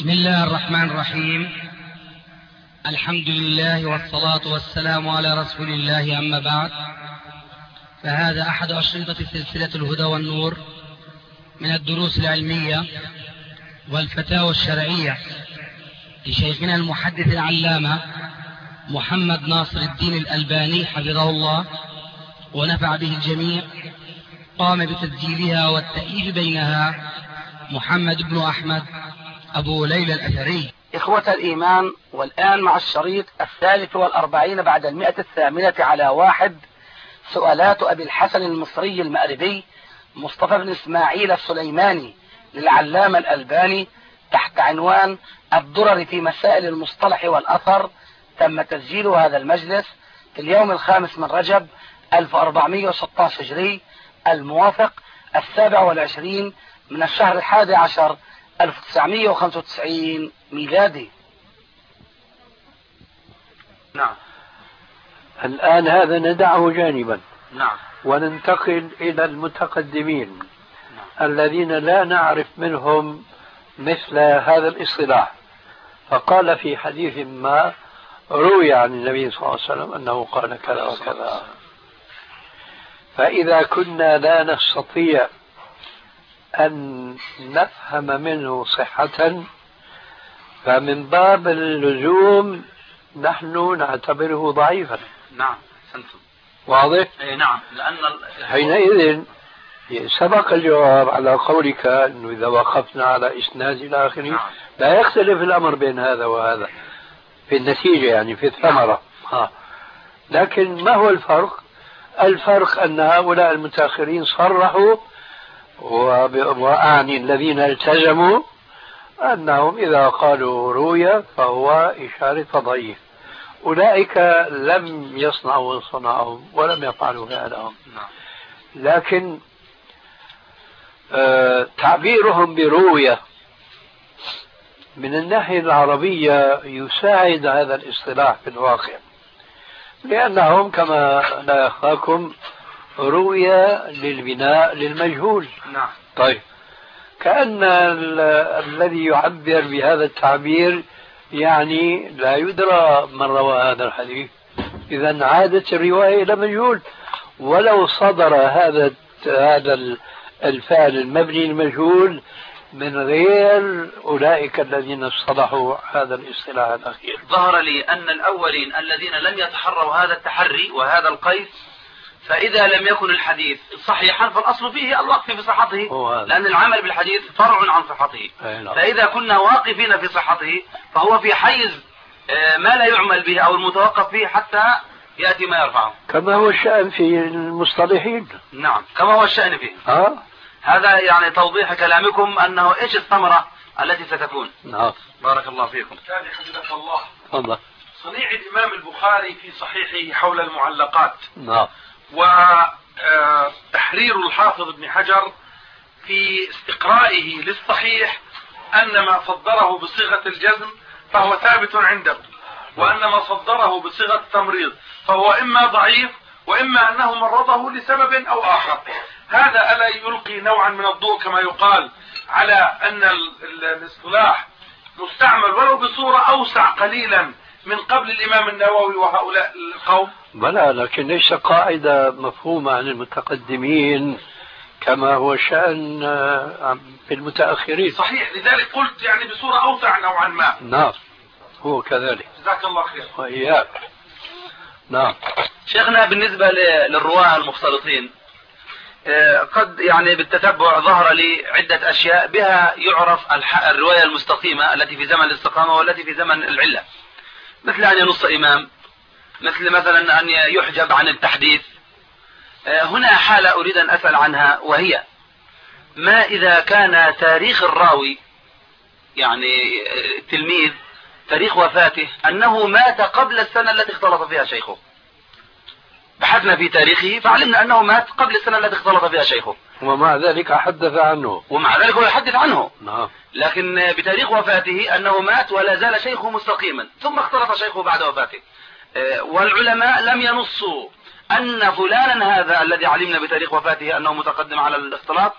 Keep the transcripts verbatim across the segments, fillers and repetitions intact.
بسم الله الرحمن الرحيم. الحمد لله والصلاة والسلام على رسول الله، أما بعد، فهذا أحد أشرطة سلسلة الهدى والنور من الدروس العلمية والفتاوى الشرعية لشيخنا المحدث العلامة محمد ناصر الدين الألباني حفظه الله ونفع به الجميع. قام بتسجيلها والتأليف بينها محمد بن أحمد أبو ليلى الأثري. إخوة الإيمان، والآن مع الشريط الثالث والأربعين بعد المئة الثامنة على واحد، سؤالات أبي الحسن المصري المأربي مصطفى بن إسماعيل السليماني للعلامة الألباني تحت عنوان الدرر في مسائل المصطلح والأثر. تم تسجيل هذا المجلس في اليوم الخامس من رجب ألف وأربعمئة وستة عشر هجري، الموافق السابع والعشرين من الشهر الحادي عشر ألف وتسعمئة وخمسة وتسعين ميلادي. نعم. الآن هذا ندعه جانبا. نعم. وننتقل إلى المتقدمين. نعم. الذين لا نعرف منهم مثل هذا الاصطلاح. فقال في حديث ما روي عن النبي صلى الله عليه وسلم أنه قال كذا وكذا. فإذا كنا لا نستطيع أن نفهم منه صحة، فمن باب اللزوم نحن نعتبره ضعيفا. نعم. سنتم. واضح؟ اي نعم. لأن حينئذ سبق الجواب على قولك أنه إذا وقفنا على إسناد إلى آخره. نعم. لا يختلف الأمر بين هذا وهذا في النتيجة، يعني في الثمرة. نعم. لكن ما هو الفرق؟ الفرق أن هؤلاء المتأخرين صرحوا، وأعني الذين التزموا، أنهم إذا قالوا روية فهو إشارة ضعيف. أولئك لم يصنعوا صنعهم ولم يفعلوا فعلهم. لكن آه تعبيرهم بروية من الناحية العربية يساعد هذا الاصطلاح في الواقع، لأنهم كما لا يخفاكم رؤية للبناء للمجهول. نعم. طيب، كأن الذي يعبر بهذا التعبير يعني لا يدرى من روى هذا الحديث، إذا عادت الرواية إلى مجهول، ولو صدر هذا هذا الفعل المبني المجهول من غير أولئك الذين اصطلحوا هذا الاصطلاح الأخير. ظهر لي أن الأولين الذين لم يتحروا هذا التحري وهذا القيس، فإذا لم يكن الحديث صحيحا فالأصل فيه الوقف في صحته، لأن العمل بالحديث فرع عن صحته. فإذا كنا واقفين في صحته فهو في حيز ما لا يعمل به أو المتوقف فيه حتى يأتي ما يرفعه، كما هو الشأن في المصطلحين. نعم، كما هو الشأن فيه. أه؟ هذا يعني توضيح كلامكم أنه إيش الثمرة التي ستكون. نعم. بارك الله فيكم. ثاني حفظك الله. الله. صنيع الإمام البخاري في صحيحه حول المعلقات. نعم. وتحرير الحافظ ابن حجر في استقرائه للصحيح أن ما صدره بصيغة الجزم فهو ثابت عنده، وأن ما صدره بصيغة التمريض فهو إما ضعيف وإما أنه مرضه لسبب أو آخر. هذا ألا يلقي نوعا من الضوء كما يقال على أن الاصطلاح مستعمل ولو بصورة أوسع قليلا من قبل الإمام النووي وهؤلاء القوم؟ بلى، لكن ليس قاعدة مفهومة عن المتقدمين كما هو شأن في المتأخرين. صحيح، لذلك قلت يعني بصورة أوسع نوعا ما. نعم، هو كذلك. جزاك الله خير. وإياك. نعم. شيخنا، بالنسبة للرواة المختلطين قد يعني بالتتبع ظهر لي عدة أشياء بها يعرف الرواية المستقيمة التي في زمن الاستقامة والتي في زمن العلة، مثل أن ينص إمام، مثل مثلا أن يحجب عن التحديث. هنا حالة أريد أن أسأل عنها، وهي ما إذا كان تاريخ الراوي يعني تلميذ تاريخ وفاته أنه مات قبل السنة التي اختلط فيها شيخه، بحثنا في تاريخه فعلمنا أنه مات قبل السنة التي اختلط فيها شيخه، ومع ذلك حدث عنه ومع ذلك هو يحدث عنه. نعم. لكن بتاريخ وفاته أنه مات ولا زال شيخه مستقيما، ثم اختلط شيخه بعد وفاته. والعلماء لم ينصوا أن فلانا هذا الذي علمنا بتاريخ وفاته أنه متقدم على الاختلاط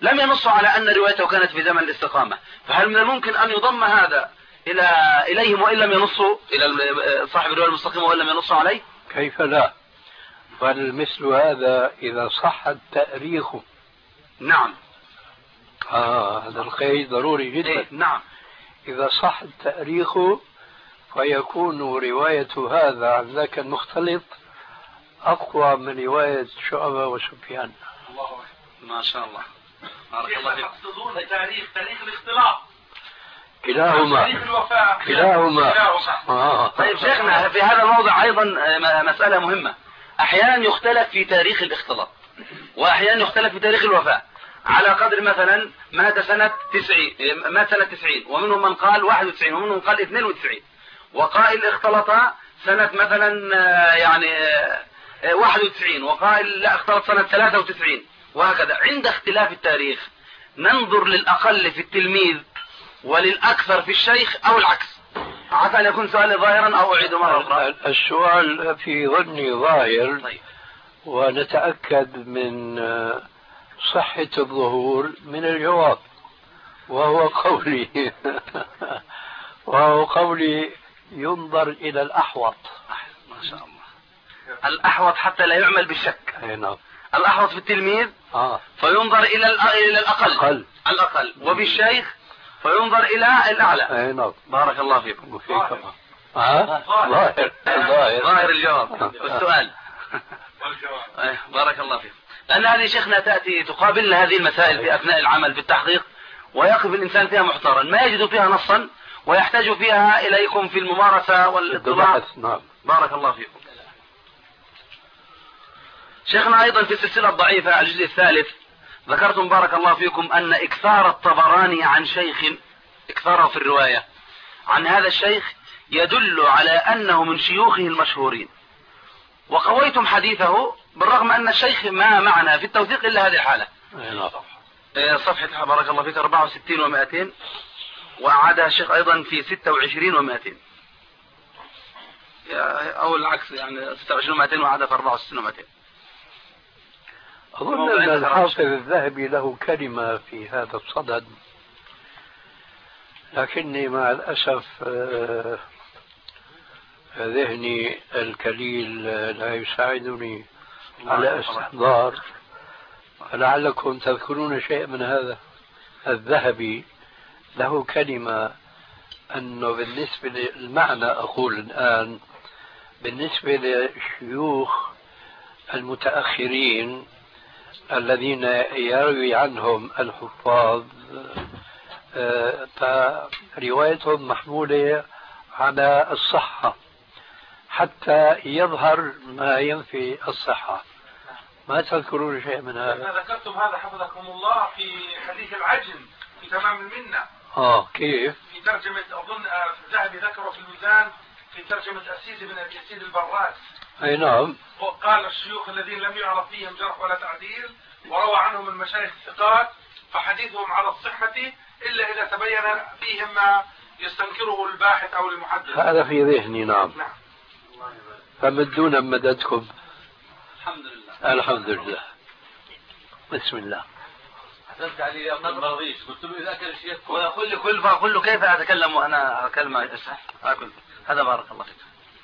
لم ينصوا على أن روايته كانت في زمن الاستقامة، فهل من الممكن أن يضم هذا إلى إليهم وإن لم ينصوا إلى صاحب الرواية المستقيمة وإن لم ينصوا عليه؟ كيف لا؟ بل مثل هذا إذا صح التأريخ. نعم. آه هذا القيد ضروري جدا. إيه؟ نعم. إذا صح التأريخ فيكون رواية هذا عن ذاك المختلط أقوى من رواية شعبة وسفيان. الله أكبر. ما شاء الله. بارك كيف الله فيك. تقصدون تاريخ تاريخ الاختلاط؟ كلاهما. تاريخ الوفاة. كلاهما. كلاهما. آه. طيب شيخنا، في هذا الموضع أيضا مسألة مهمة. أحيانا يختلف في تاريخ الاختلاط وأحيانا يختلف في تاريخ الوفاة، على قدر مثلا مات سنة تسعين مات سنة تسعين، ومنهم من قال واحد وتسعين، ومنهم قال اثنين وتسعين، وقائل اختلط سنة مثلا يعني واحد وتسعين، وقائل لا اختلط سنة ثلاثة وتسعين، وهكذا. عند اختلاف التاريخ ننظر للأقل في التلميذ وللأكثر في الشيخ أو العكس. عسى أن يكون سؤالي ظاهرا أو أعيد مرة أخرى. السؤال في ظني ظاهر. طيب. ونتأكد من صحة الظهور من الجواب، وهو قولي وهو قولي ينظر إلى الأحوط. ما شاء الله. الأحوط حتى لا يعمل بالشك. أي نعم. الأحوط في التلميذ آه. فينظر إلى إلى الأقل. أقل. الأقل. وبالشيخ فينظر إلى الأعلى. أي نعم. بارك الله فيكم. وفيكم. آه. ظاهر. ظاهر. ظاهر الجواب والسؤال. والجواب. بارك الله فيكم. لأن هذه شيخنا تأتي تقابلنا هذه المسائل في أثناء العمل في التحقيق، ويقف الإنسان فيها محتارا، ما يجد فيها نصا ويحتاج فيها إليكم في الممارسة والاطلاع. نعم. بارك الله فيكم. شيخنا أيضا في السلسلة الضعيفة الجزء الثالث ذكرتم بارك الله فيكم أن إكثار الطبراني عن شيخ، إكثاره في الرواية عن هذا الشيخ يدل على أنه من شيوخه المشهورين، وقويتم حديثه بالرغم أن الشيخ ما معنا في التوثيق إلا هذه الحالة. صفحة بارك الله فيك أربعة وستين ومائتين، وأعادها الشيخ أيضا في ستة وعشرين ومائتين، أو العكس يعني ستة وعشرين ومائتين وأعادها في أربعة وستين ومائتين. أظن أن الحافظ الذهبي له كلمة في هذا الصدد، لكني مع الأسف ذهني الكليل لا يساعدني على استحضار. لعلكم تذكرون شيء من هذا. الذهبي له كلمة أنه بالنسبة للمعنى، أقول الآن بالنسبة للشيوخ المتأخرين الذين يروي عنهم الحفاظ فروايتهم محمولة على الصحة حتى يظهر ما ينفي الصحة. ما تذكرون شيء من هذا؟ ذكرتم هذا حفظكم الله في حديث العجن في تمام المنة. اه كيف؟ في ترجمة أظن الذهبي ذكره في الميزان في ترجمة أسيد بن أبي يزيد البراس. أي نعم. وقال الشيوخ الذين لم يعرف فيهم جرح ولا تعديل وروى عنهم المشايخ الثقات فحديثهم على الصحة إلا إذا تبين فيهم ما يستنكره الباحث أو المحدث. هذا في ذهني. نعم. نعم. فمدونا مددكم. الحمد لله. الحمد لله. بسم الله. حسنت علي يا ابن مرضيش، قلت له إذا أكل الشيخ ويقول لي كل فأقول له كيف أتكلم وأنا كلمة أكل. هذا بارك الله فيك.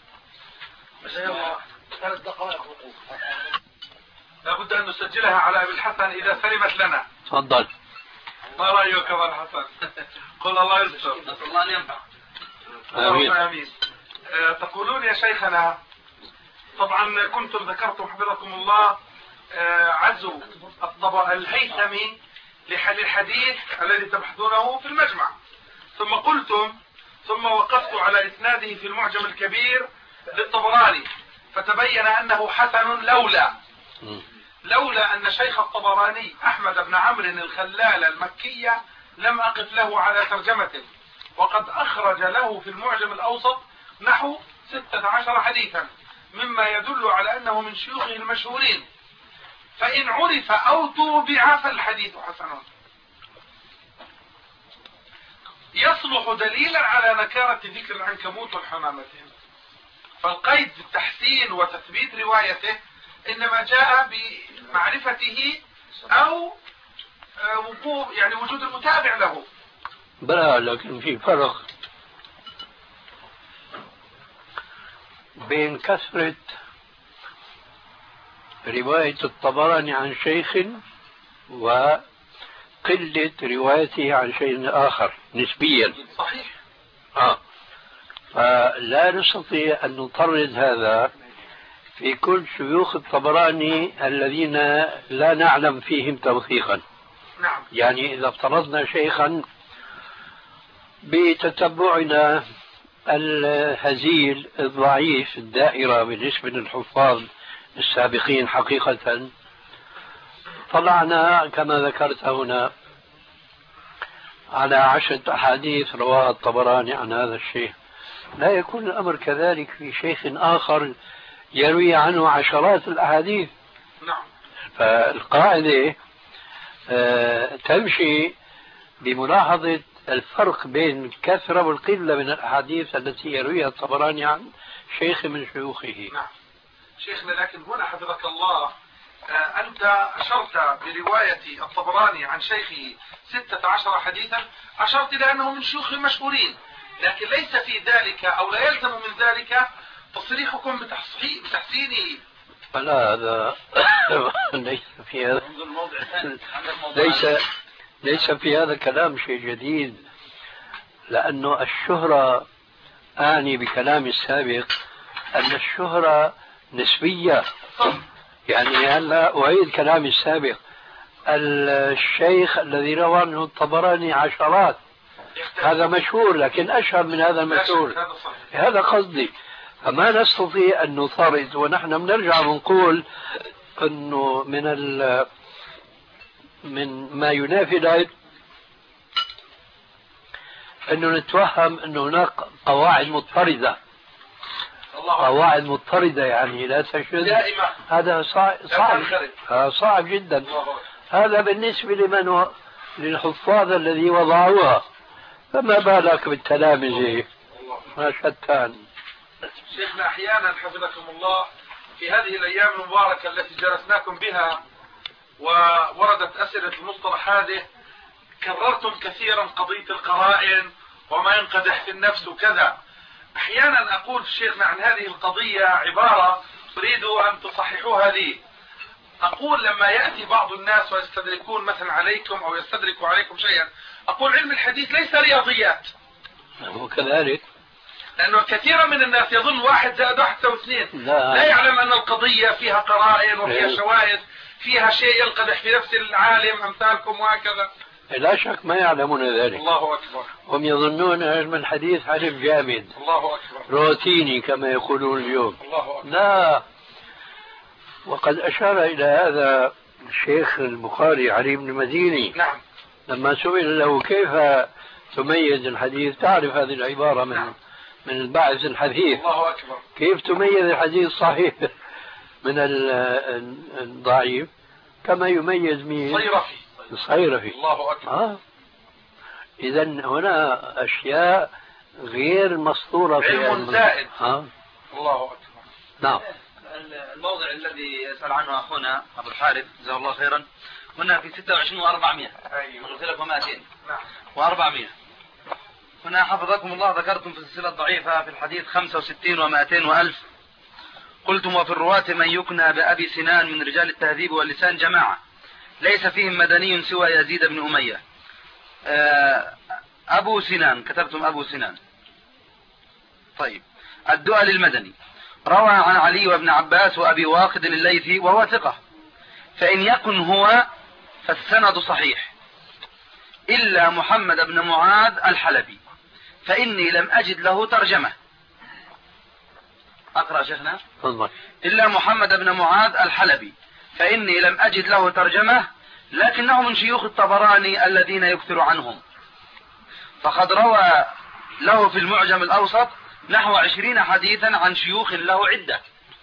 ثلاث دقائق وقوف. لابد أن نسجلها على أبي الحسن إذا سلمت لنا. تفضل. ما رأيك أبا الحسن؟ قل الله يستر. نسأل الله أن ينفع. آمين. آمين. أه تقولون يا شيخنا، طبعا كنتم ذكرتم حفظكم الله أه عزو الطبع الهيثمي للحديث الذي تبحثونه في المجمع، ثم قلتم ثم وقفت على إسناده في المعجم الكبير للطبراني فتبين أنه حسن لولا لولا أن شيخ الطبراني أحمد بن عمرو الخلال المكية لم أقف له على ترجمته، وقد أخرج له في المعجم الأوسط نحو ستة عشر حديثا مما يدل على أنه من شيوخه المشهورين، فإن عرف أو توبع فالحديث حسن. يصلح دليلا على نكارة ذكر العنكبوت والحمامتين، فالقيد بالتحسين وتثبيت روايته إنما جاء بمعرفته أو وجوب يعني وجود المتابع له. بلى، لكن في فرق بين كثرة رواية الطبراني عن شيخ وقلة روايته عن شيء آخر نسبيا. صحيح. آه. فلا نستطيع أن نطرد هذا في كل شيوخ الطبراني الذين لا نعلم فيهم توثيقا. نعم. يعني إذا افترضنا شيخا بتتبعنا الهزيل الضعيف الدائرة بالنسبة للحفاظ السابقين حقيقة، طلعنا كما ذكرت هنا على عشرة أحاديث رواها الطبراني عن هذا الشيخ. لا يكون الأمر كذلك في شيخ آخر يروي عنه عشرات الأحاديث. نعم. فالقاعدة تمشي بملاحظة الفرق بين الكثرة والقلة من الأحاديث التي يرويها الطبراني عن شيخ من شيوخه. نعم. شيخنا، لكن هنا حفظك الله أنت أشرت برواية الطبراني عن شيخه ستة عشر حديثا، أشرت إلى أنه من شيوخ المشهورين، لكن ليس في ذلك أو لا يلزم من ذلك تصريحكم بتحسينه. لا، هذا ليس في هذا ليس ليس في هذا كلام شيء جديد، لأنه الشهرة أعني بكلامي السابق أن الشهرة نسبية. يعني هلا أعيد كلامي السابق، الشيخ الذي روى عنه الطبراني عشرات هذا مشهور، لكن أشهر من هذا المشهور. هذا قصدي. فما نستطيع أن نطرد، ونحن بنرجع ونقول أنه من ال من ما ينافي ذلك أنه نتوهم أن هناك قواعد مضطردة. قواعد مضطردة يعني لا تشد، هذا صعب صعب, صعب جدا. هذا بالنسبة لمن و... للحفاظ الذي وضعوها، فما بالك بالتلامذة. ما شتان. شيخنا، أحيانا حفظكم الله في هذه الأيام المباركة التي جلسناكم بها ووردت أسئلة المصطلح هذه، كررتم كثيرا قضية القرائن وما ينقدح في النفس وكذا. أحيانا أقول شيخنا عن هذه القضية عبارة أريد أن تصححوها لي. أقول لما يأتي بعض الناس ويستدركون مثلا عليكم أو يستدركوا عليكم شيئا، أقول علم الحديث ليس رياضيات. وكذلك لأنه كثيرا من الناس يظن واحد زائد واحد تساوي اثنين، لا. لا يعلم أن القضية فيها قرائن وفيها شواهد، فيها شيء ينقدح في نفس العالم أمثالكم وهكذا. لا شك ما يعلمون ذلك. الله أكبر. هم يظنون علم الحديث علم جامد. الله أكبر. روتيني كما يقولون اليوم. الله أكبر. لا. وقد أشار إلى هذا الشيخ البخاري علي بن المديني. نعم. لما سئل له كيف تميز الحديث، تعرف هذه العبارة من نعم. من الباعث الحديث. الله أكبر. كيف تميز الحديث الصحيح من الضعيف، كما يميز مين؟ صيرفي. الصيرفي. الله أكبر. آه. إذا هنا أشياء غير مسطورة في علم زائد. آه. الله أكبر. نعم. الموضع الذي يسأل عنه أخونا أبو الحارث جزاه الله خيرا، هنا في ستة وعشرين وأربعمائة. أيوة. قلت لكم مائتين. نعم. وأربعمائة. هنا حفظكم الله ذكرتم في السلسلة الضعيفة في الحديث خمسة وستين ومائتين وألف. قلتم وفي الرواة من يكنى بأبي سنان من رجال التهذيب واللسان جماعة ليس فيهم مدني سوى يزيد بن أمية. أبو سنان، كتبتم أبو سنان. طيب، الدؤل المدني روى عن علي وابن عباس وأبي واقد الليثي وهو ثقة، فإن يكن هو فالسند صحيح، إلا محمد بن معاذ الحلبي فإني لم أجد له ترجمة. أقرأ شيخنا. تفضل. إلا محمد بن معاذ الحلبي فإني لم أجد له ترجمة، لكنه من شيوخ الطبراني الذين يكثر عنهم، فقد روى له في المعجم الأوسط نحو عشرين حديثا عن شيوخ له عدة،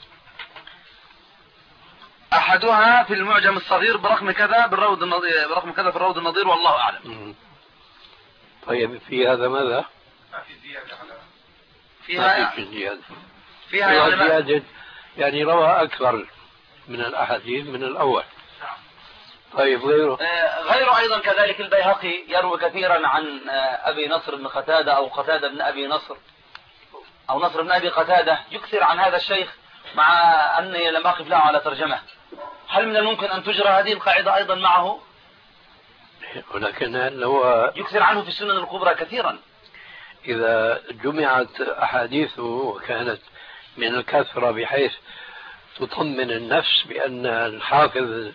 أحدها في المعجم الصغير برقم كذا بالروض النظير برقم كذا في الروض النظير والله أعلم. طيب في هذا ماذا؟ ما في زيادة على فيها ما في زيادة. فيها فيها يعني, زيادة يعني روى أكثر من الأحاديث من الأول. طيب غيره؟ غيره أيضا كذلك البيهقي يروي كثيرا عن أبي نصر بن قتادة أو قتادة بن أبي نصر أو نصر بن أبي قتادة، يكثر عن هذا الشيخ مع أني لم أقف له على ترجمة. هل من الممكن أن تجرى هذه القاعدة أيضا معه؟ ولكن هو يكثر عنه في السنن الكبرى كثيرا. إذا جمعت أحاديثه وكانت من الكثرة بحيث تطمن النفس بأن الحافظ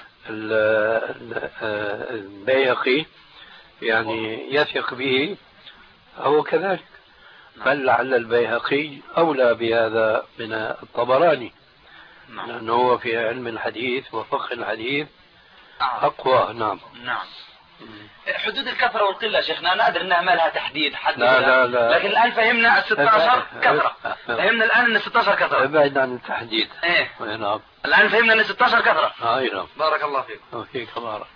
البيهقي يعني يثق به، هو كذلك. بل لعل البيهقي أولى بهذا من الطبراني، لأنه هو في علم الحديث وفقه الحديث أقوى. نعم نعم. حدود الكثرة والقلة شيخنا، أنا أدري أنها ما لها تحديد حد، لا لا لا، لكن الآن فهمنا الستة عشر كثرة، فهمنا الآن أن الستة عشر كثرة. ابعد عن التحديد. إيه نعم. الآن فهمنا أن الستة عشر كثرة. آه نعم. بارك الله فيك. وفيك بارك.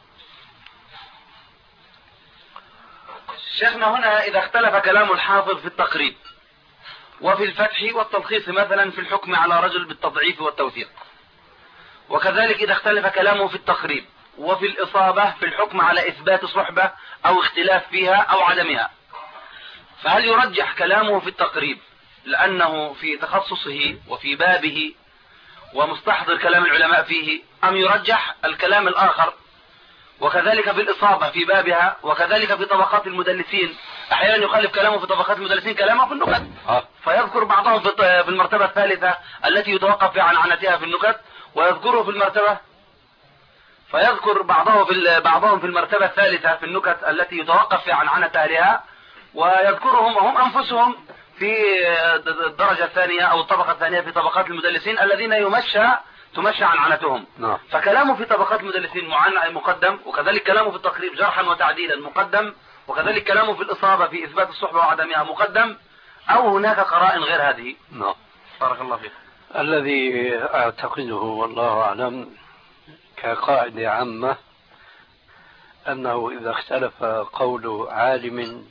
شيخنا هنا إذا اختلف كلام الحافظ في التقريب وفي الفتح والتلخيص مثلا في الحكم على رجل بالتضعيف والتوثيق، وكذلك إذا اختلف كلامه في التقريب وفي الإصابة في الحكم على إثبات صحبة أو اختلاف فيها أو عدمها، فهل يرجح كلامه في التقريب لأنه في تخصصه وفي بابه ومستحضر كلام العلماء فيه، أم يرجح الكلام الآخر؟ وكذلك في الإصابة في بابها، وكذلك في طبقات المدلسين، أحيانا يخالف كلامه في طبقات المدلسين كلامه في النكت، فيذكر بعضهم في المرتبة الثالثة التي يتوقف في عنعنتها في النكت، ويذكره في المرتبة فيذكر بعضهم في بعضهم في المرتبة الثالثة في النكت التي يتوقف في عنعنة أهلها، ويذكرهم وهم أنفسهم في الدرجة الثانية أو الطبقة الثانية في طبقات المدلسين الذين يمشى تمشى عنعنتهم. نعم. فكلامه في طبقات المدلسين مقدم، وكذلك كلامه في التقريب جرحا وتعديلا مقدم، وكذلك كلامه في الإصابة في إثبات الصحبة وعدمها مقدم، أو هناك قرائن غير هذه؟ نعم. بارك الله فيك. الذي أعتقده والله أعلم كقاعدة عامة أنه إذا اختلف قول عالم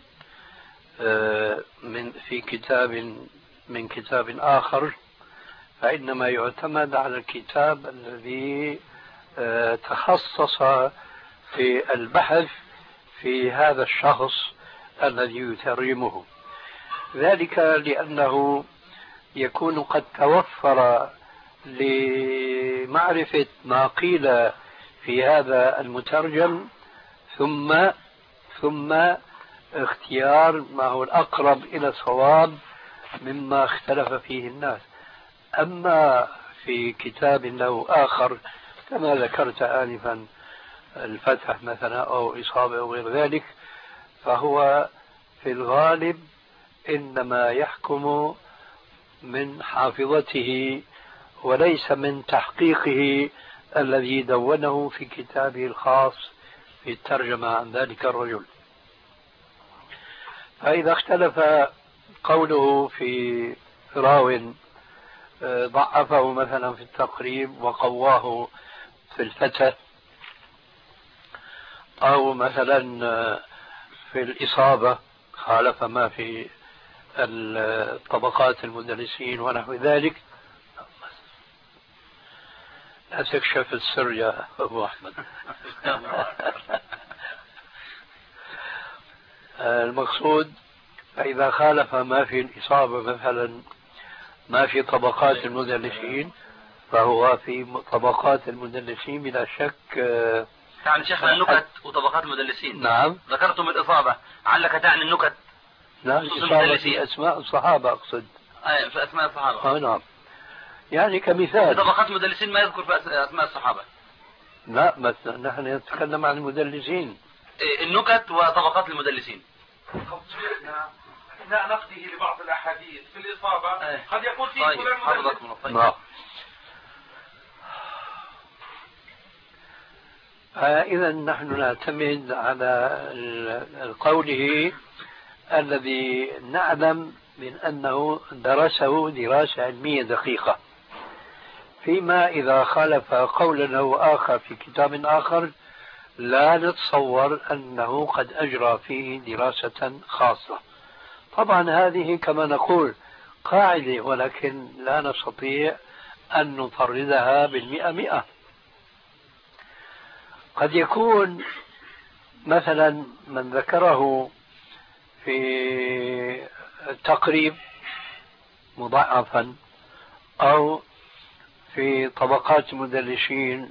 من في كتاب من كتاب آخر، فإنما يعتمد على الكتاب الذي تخصص في البحث في هذا الشخص الذي يترجمه، ذلك لأنه يكون قد توفر لمعرفة ما قيل في هذا المترجم ثم ثم اختيار ما هو الأقرب إلى الصواب مما اختلف فيه الناس. أما في كتاب له آخر كما ذكرت آنفا الفتح مثلا أو إصابة أو غير ذلك، فهو في الغالب إنما يحكم من حافظته وليس من تحقيقه الذي دونه في كتابه الخاص في الترجمة عن ذلك الرجل. فإذا اختلف قوله في راو ضعفه مثلا في التقريب وقواه في الفتح، أو مثلا في الإصابة خالف ما في الطبقات المدرسين ونحو ذلك، لا تكشف السر يا أبو أحمد. المقصود فإذا خالف ما في الإصابة مثلا ما في طبقات المدلسين فهو في طبقات المدلسين بلا شك. يعني شيخنا النكت وطبقات المدلسين. نعم. ذكرتم الإصابة، علك تعني النكت. لا، الإصابة في أسماء الصحابة أقصد. أي في أسماء الصحابة. آه نعم. يعني كمثال. في طبقات المدلسين ما يذكر في أسماء الصحابة. لا، مثلا نحن نتكلم عن المدلسين. النكت وطبقات المدلسين. أثناء نقده لبعض الأحاديث في الإصابة أيه. قد يقول فيه طيب. فلان مدلس. نعم. إذا نحن نعتمد على قوله الذي نعلم من أنه درسه دراسة علمية دقيقة، فيما إذا خالف قولا أو آخر في كتاب آخر لا نتصور أنه قد أجرى فيه دراسة خاصة. طبعا هذه كما نقول قاعدة، ولكن لا نستطيع أن نفردها بالمئة مئة. قد يكون مثلا من ذكره في التقريب مضاعفا أو في طبقات المدلسين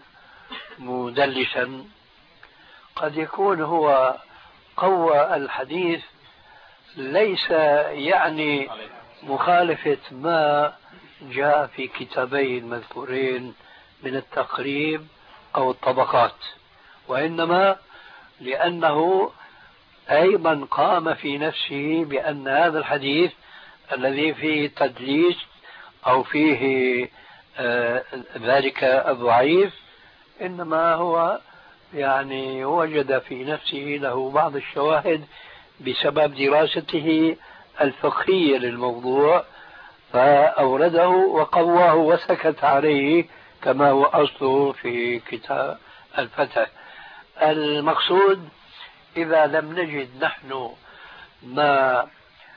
مدلسا، قد يكون هو قوى الحديث ليس يعني مخالفة ما جاء في كتابين المذكورين من التقريب أو الطبقات، وإنما لأنه أيضا قام في نفسه بأن هذا الحديث الذي فيه تدليس أو فيه آه ذلك الضعيف إنما هو يعني وجد في نفسه له بعض الشواهد بسبب دراسته الفقهية للموضوع فأورده وقواه وسكت عليه كما هو أصله في كتاب الفتح. المقصود إذا لم نجد نحن ما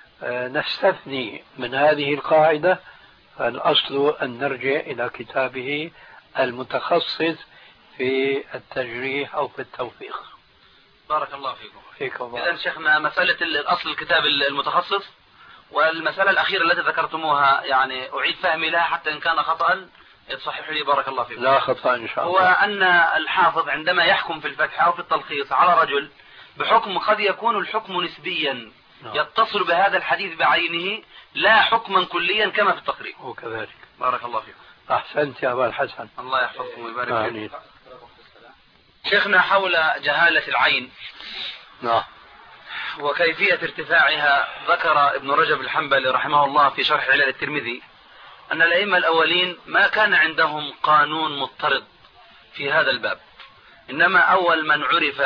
نستثني من هذه القاعدة فالأصل أن نرجع إلى كتابه المتخصص في التجريح أو في التوثيق. بارك الله فيكم. فيكم. إذن شيخنا مسألة الأصل الكتاب المتخصص، والمسألة الأخيرة التي ذكرتموها يعني أعيد فهمي لها حتى إن كان خطأ تصحح لي بارك الله فيكم. لا خطأ إن شاء الله. هو أن الحافظ عندما يحكم في الفتح أو في التلخيص على رجل بحكم قد يكون الحكم نسبيا يتصل بهذا الحديث بعينه لا حكما كليا كما في التقريب. وكذلك. بارك الله فيكم. أحسنت يا أبا الحسن. الله يحفظكم ويبارك فيكم. شيخنا حول جهالة العين نعم وكيفية ارتفاعها، ذكر ابن رجب الحنبلي رحمه الله في شرح علل الترمذي أن الأئمة الأولين ما كان عندهم قانون مضطرد في هذا الباب، إنما أول من عرف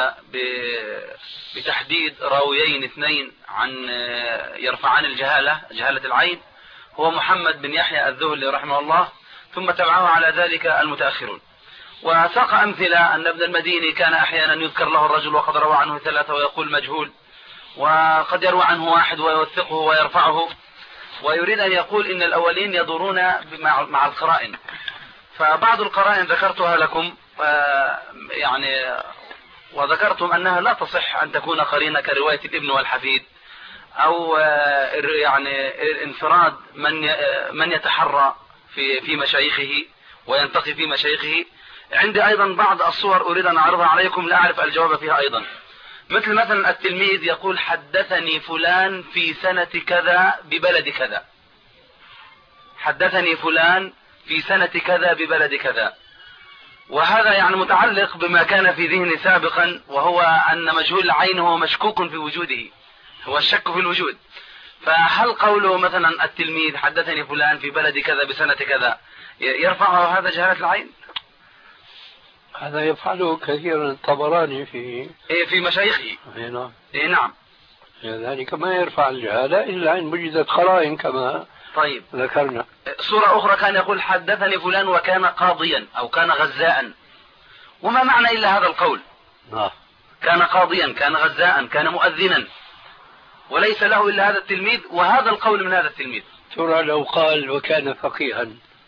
بتحديد راويين اثنين عن يرفعان الجهالة جهالة العين هو محمد بن يحيى الذهلي رحمه الله، ثم تبعه على ذلك المتأخرون. وساق أمثلة أن ابن المديني كان أحيانا يذكر له الرجل وقد روى عنه ثلاثة ويقول مجهول، وقد يروى عنه واحد ويوثقه ويرفعه، ويريد أن يقول إن الأولين يدورون مع القرائن. فبعض القرائن ذكرتها لكم يعني وذكرتم أنها لا تصح أن تكون قرينة كرواية الابن والحفيد أو يعني انفراد من من يتحرى في في مشايخه وينتقي في مشايخه. عندي أيضا بعض الصور أريد أن أعرضها عليكم لا أعرف الجواب فيها أيضا، مثل مثلا التلميذ يقول حدثني فلان في سنة كذا ببلد كذا، حدثني فلان في سنة كذا ببلد كذا، وهذا يعني متعلق بما كان في ذهني سابقا، وهو أن مجهول العين هو مشكوك في وجوده، هو الشك في الوجود. فهل قوله مثلا التلميذ حدثني فلان في بلد كذا بسنة كذا يرفعه هذا جهالة العين؟ هذا يفعله كثيرا الطبراني في إيه في مشايخه. إيه نعم. إيه نعم. لذلك ما يرفع الجهالة إلا إن وجدت قرائن كما طيب ذكرنا. صورة أخرى كان يقول حدثني فلان وكان قاضيا أو كان غزاء، وما معنى إلا هذا القول؟ نعم. كان قاضيا، كان غزاء، كان مؤذنا، وليس له إلا هذا التلميذ وهذا القول من هذا التلميذ. ترى لو قال وكان فقيها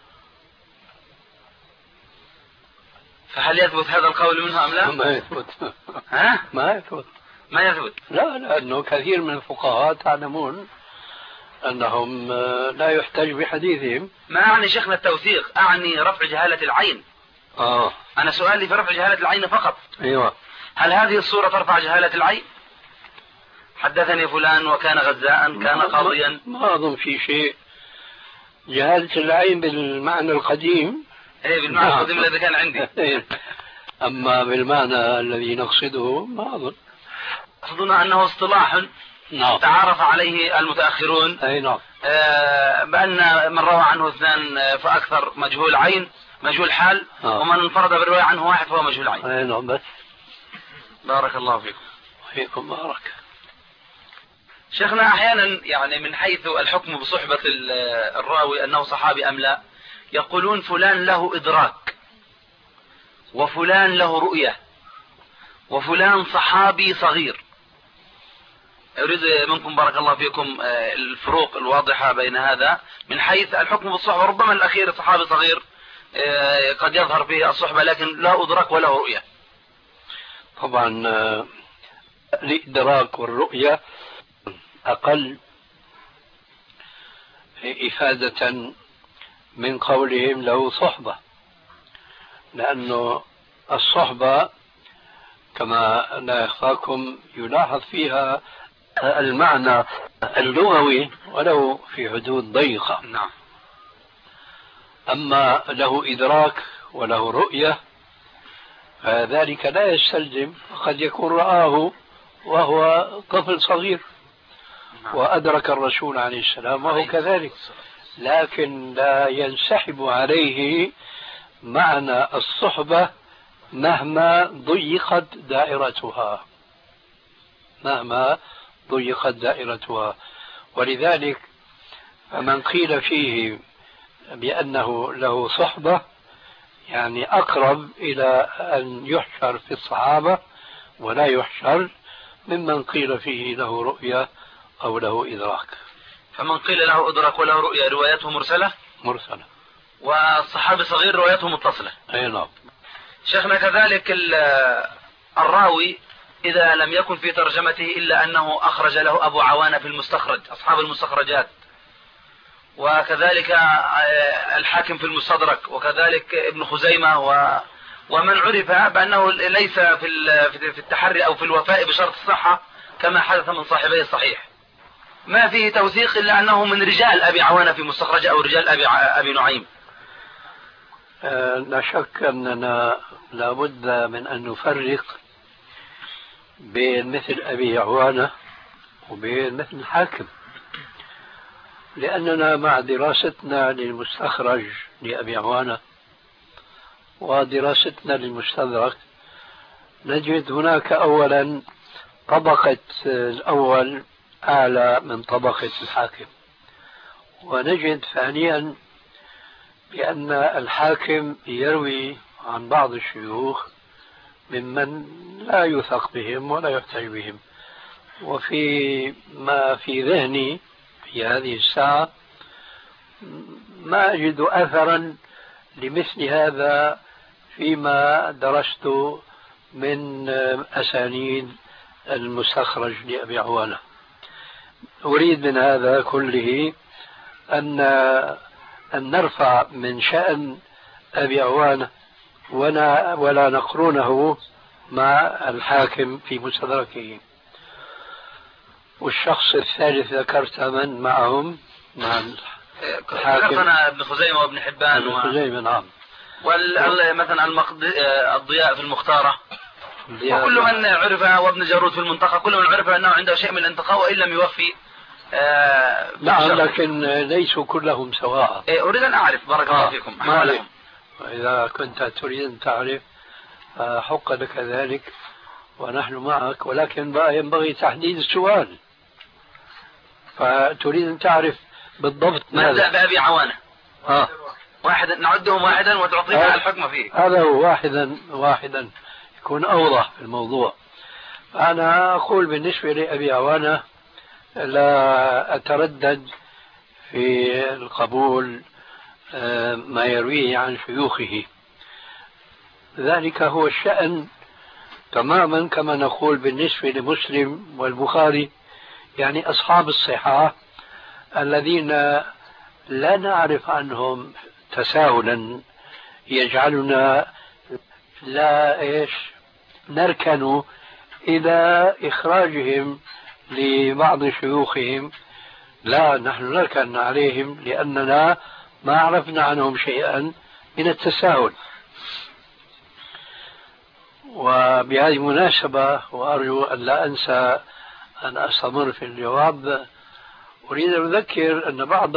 فهل يثبت هذا القول منه أم لا؟ ما يثبت. ها؟ ما يثبت. ما يثبت. لا لأنه كثير من الفقهاء تعلمون أنهم لا يحتج بحديثهم. ما أعني شيخنا التوثيق، أعني رفع جهالة العين. آه. أنا سؤالي في رفع جهالة العين فقط. أيوة. هل هذه الصورة ترفع جهالة العين؟ حدثني فلان وكان غزاء كان قاضيا. ما أظن في شيء. جهالة العين بالمعنى القديم. إيه بالمعنى القديم الذي كان عندي. أما بالمعنى الذي نقصده ما أظن. أظن أنه اصطلاح نعم. تعارف عليه المتأخرون. أي نعم. آه بأن من روى عنه اثنان فأكثر مجهول عين مجهول حال، آه. ومن انفرد بالرواية عنه واحد فهو مجهول عين. أي نعم. بس بارك الله فيكم. فيكم بارك. شيخنا أحيانا يعني من حيث الحكم بصحبة الراوي أنه صحابي أم لا، يقولون فلان له إدراك وفلان له رؤية وفلان صحابي صغير. أريد منكم بارك الله فيكم الفروق الواضحة بين هذا من حيث الحكم بالصحبة. ربما الأخير صحابي صغير قد يظهر فيه الصحبة لكن لا أدرك ولا رؤية. طبعا الإدراك والرؤية أقل إفادة من قولهم له صحبة، لأنه الصحبة كما لا يخفاكم يلاحظ فيها المعنى اللغوي ولو في حدود ضيقة. نعم. أما له إدراك وله رؤية فذلك لا يستلزم، قد يكون رآه وهو طفل صغير وأدرك الرسول عليه السلام وهو كذلك، لكن لا ينسحب عليه معنى الصحبة مهما ضيقت دائرتها، مهما ضيقت دائرتها. ولذلك من قيل فيه بأنه له صحبة يعني أقرب إلى أن يحشر في الصحابة ولا يحشر ممن قيل فيه له رؤية أو له إدراك. فمن قيل له إدراك وله رؤية روايته مرسلة مرسلة، والصحابي صغير روايته متصلة. أي نعم. شيخنا كذلك الراوي إذا لم يكن في ترجمته إلا أنه أخرج له أبو عوانة في المستخرج، أصحاب المستخرجات، وكذلك الحاكم في المستدرك، وكذلك ابن خزيمة، و ومن عرف بأنه ليس في التحري أو في الوفاء بشرط الصحة كما حدث من صاحبي الصحيح، ما فيه توثيق إلا أنه من رجال أبي عوانة في مستخرج أو رجال أبي, أبي نعيم. أه لا شك أننا لابد من أن نفرق بين مثل أبي عوانة وبين مثل الحاكم، لأننا مع دراستنا للمستخرج لأبي عوانة ودراستنا للمستدرك نجد هناك أولا طبقة الأول أعلى من طبقة الحاكم، ونجد ثانيا بأن الحاكم يروي عن بعض الشيوخ ممن لا يثق بهم ولا يحتج بهم. وفي ما في ذهني في هذه الساعة ما أجد أثرا لمثل هذا فيما درست من أسانيد المستخرج لأبي عوانة. أريد من هذا كله أن أن نرفع من شأن أبي عوانة ولا, ولا نقرونه مع الحاكم في مستدركه. والشخص الثالث ذكرت من معهم مع الحاكم؟ ذكرنا ابن خزيمة وابن حبان ابن خزيمة. نعم. مثلا الضياء في المختارة، وكل من عرف، وابن جارود في المنطقة، كل من عرف أنه عنده شيء من الانتقاء وإن لم يوفي. آه نعم، لكن ليسوا كلهم سواء. أريد أن أعرف بارك الله فيكم أحوالهم. إذا كنت تريد أن تعرف حق لك ذلك ونحن معك، ولكن بقى ينبغي تحديد السؤال. فتريد أن تعرف بالضبط ماذا بأبي عوانة؟ آه. واحدا نعدهم واحدا وتعطينا الحكم فيه. هذا هو، واحدا واحدا يكون أوضح في الموضوع. أنا أقول بالنسبة لأبي عوانة لا أتردد في القبول ما يرويه عن شيوخه، ذلك هو الشأن تماما كما نقول بالنسبة لمسلم والبخاري، يعني أصحاب الصحة الذين لا نعرف عنهم تساهلا يجعلنا لا إيش نركن إلى إخراجهم لبعض شيوخهم، لا، نحن نركن عليهم لأننا ما عرفنا عنهم شيئا من التساهل. وبهذه المناسبة وأرجو أن لا أنسى أن أستمر في الجواب، أريد أن أذكر أن بعض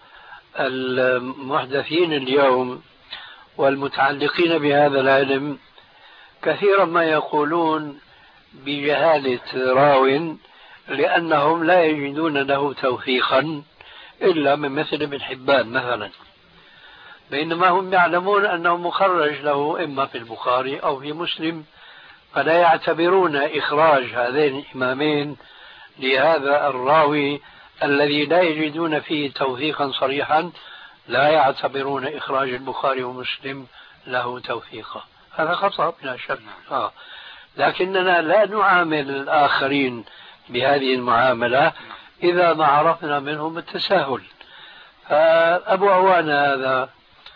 المحدثين اليوم والمتعلقين بهذا العلم كثيرا ما يقولون بجهالة راو لأنهم لا يجدون له توثيقا إلا من مثل ابن حبان مثلا، بينما هم يعلمون أنه مخرج له إما في البخاري أو في مسلم، فلا يعتبرون إخراج هذين الإمامين لهذا الراوي الذي لا يجدون فيه توثيقا صريحا، لا يعتبرون إخراج البخاري ومسلم له توثيقا. هذا خطأ بلا شك. آه. لكننا لا نعامل الآخرين بهذه المعاملة إذا ما عرفنا منهم التساهل. أبو عوان هذا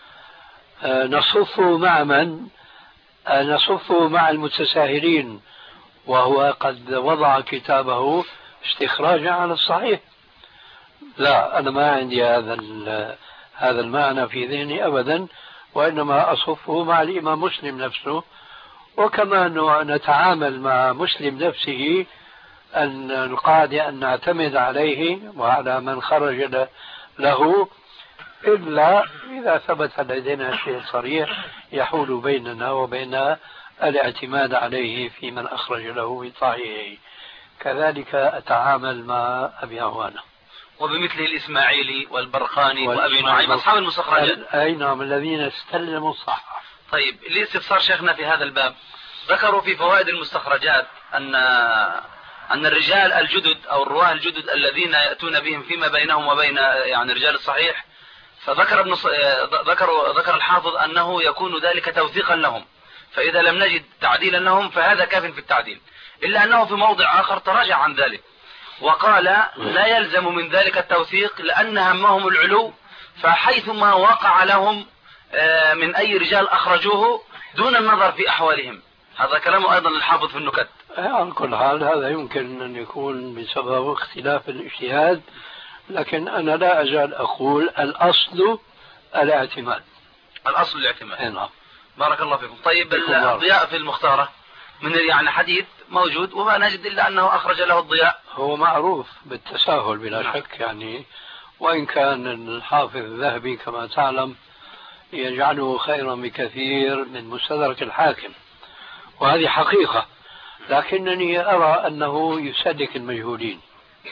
نصفه مع من؟ نصفه مع المتساهلين، وهو قد وضع كتابه استخراجا على الصحيح. لا، أنا ما عندي هذا هذا المعنى في ذهني أبدا، وإنما أصفه مع الإمام مسلم نفسه. وكما نتعامل مع مسلم نفسه أن القاعدة أن نعتمد عليه وعلى من خرج له، إلا إذا ثبت لدينا شيء صريح يحول بيننا وبين الاعتماد عليه في من أخرج له بصحيحه. كذلك أتعامل مع أبي عوانة وبمثله الإسماعيلي والبرقاني وأبي نعيم أصحاب المستخرجات. أي نعم، الذين استلموا الصح. طيب، لاستفسار شيخنا في هذا الباب، ذكروا في فوائد المستخرجات أن أن الرجال الجدد أو الرواه الجدد الذين يأتون بهم فيما بينهم وبين يعني رجال الصحيح، فذكر ابن ص... ذكر ذكر الحافظ أنه يكون ذلك توثيقا لهم، فإذا لم نجد تعديلا لهم فهذا كاف في التعديل، إلا أنه في موضع آخر تراجع عن ذلك وقال لا يلزم من ذلك التوثيق لأن همهم العلو، فحيثما وقع لهم من أي رجال أخرجوه دون النظر في أحوالهم. هذا كلامه أيضا الحافظ في النكت. على كل حال هذا يمكن أن يكون بسبب اختلاف الاجتهاد، لكن أنا لا أزال أقول الأصل الاعتماد. الأصل الاعتماد. نعم. بارك الله فيكم. طيب، الضياء في المختارة من يعني حديث موجود وما نجد إلا أنه أخرج له الضياء. هو معروف بالتساهل بلا نعم. شك يعني، وإن كان الحافظ الذهبي كما تعلم يجعله خيرا بكثير من مستدرك الحاكم، وهذه حقيقة، لكنني أرى أنه يسلك المجهولين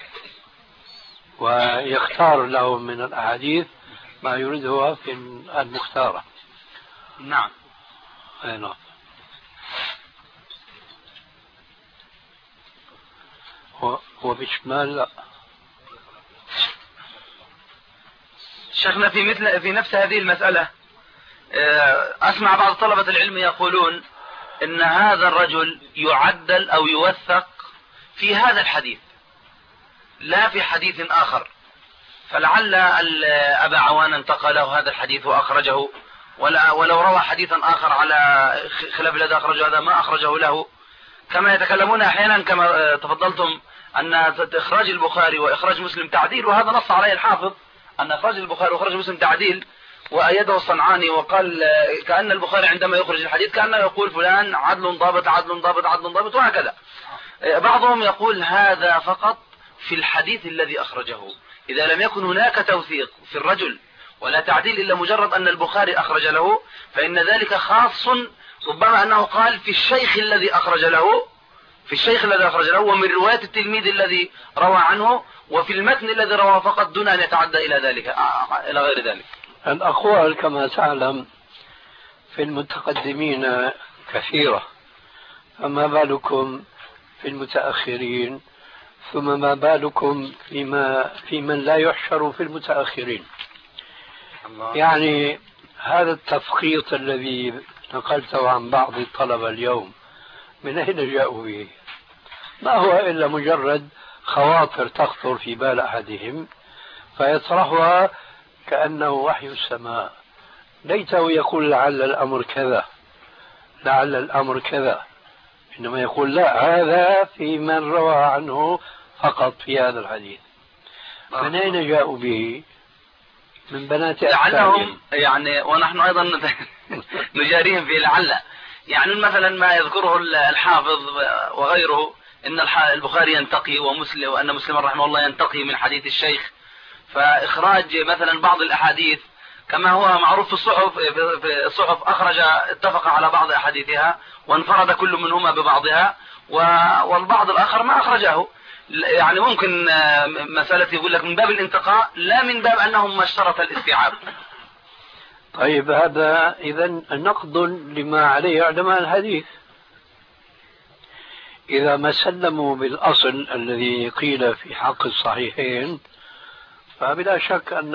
ويختار لهم من الأحاديث ما يريده في المختارة. نعم. أي نعم. وبشمال لا. شيخنا في مثل في نفس هذه المسألة أسمع بعض طلبة العلم يقولون إن هذا الرجل يعدل أو يوثق في هذا الحديث لا في حديث آخر، فلعل أبا عوان انتقله هذا الحديث وأخرجه، ولا ولو روى حديثا آخر على خلاف الذي أخرجه هذا ما أخرجه له. كما يتكلمون أحيانا كما تفضلتم أن إخراج البخاري وإخراج مسلم تعديل، وهذا نص عليه الحافظ أن إخراج البخاري وإخراج مسلم تعديل، وأيده الصنعاني وقال كأن البخاري عندما يخرج الحديث كأنه يقول فلان عدل ضابط عدل ضابط عدل ضابط وهكذا. بعضهم يقول هذا فقط في الحديث الذي أخرجه، إذا لم يكن هناك توثيق في الرجل ولا تعديل إلا مجرد أن البخاري أخرج له فإن ذلك خاص، ربما أنه قال في الشيخ الذي أخرج له في الشيخ الذي أخرج له ومن رواية التلميذ الذي روى عنه، وفي المتن الذي روى فقط دون أن يتعدى إلى ذلك إلى غير ذلك. الأقوال كما تعلم في المتقدمين كثيرة، فما بالكم في المتأخرين، ثم ما بالكم فيما في من لا يحشر في المتأخرين. الله. يعني هذا التفخيط الذي نقلته عن بعض الطلبة اليوم من أين جاءوا به؟ ما هو إلا مجرد خواطر تخطر في بال أحدهم فيطرحها كأنه وحي السماء، ليته يقول لعل الأمر كذا لعل الأمر كذا، إنما يقول لا، هذا في من روى عنه فقط في هذا الحديث. من أين جاءوا به؟ من بنات لعلهم يعني، ونحن أيضا نجاريهم في لعل، يعني مثلا ما يذكره الحافظ وغيره إن البخاري ينتقي ومسلم وأن مسلم رحمه الله ينتقي من حديث الشيخ، فإخراج مثلا بعض الأحاديث كما هو معروف في الصحف في الصحف أخرج اتفق على بعض أحاديثها وانفرد كل منهما ببعضها، والبعض الآخر ما أخرجه. يعني ممكن مسألة يقول لك من باب الانتقاء لا من باب أنهم ما اشترط الاستيعاب. طيب، هذا إذا نقد لما عليه علماء الحديث. إذا ما سلموا بالأصل الذي قيل في حق الصحيحين فبلا شك أن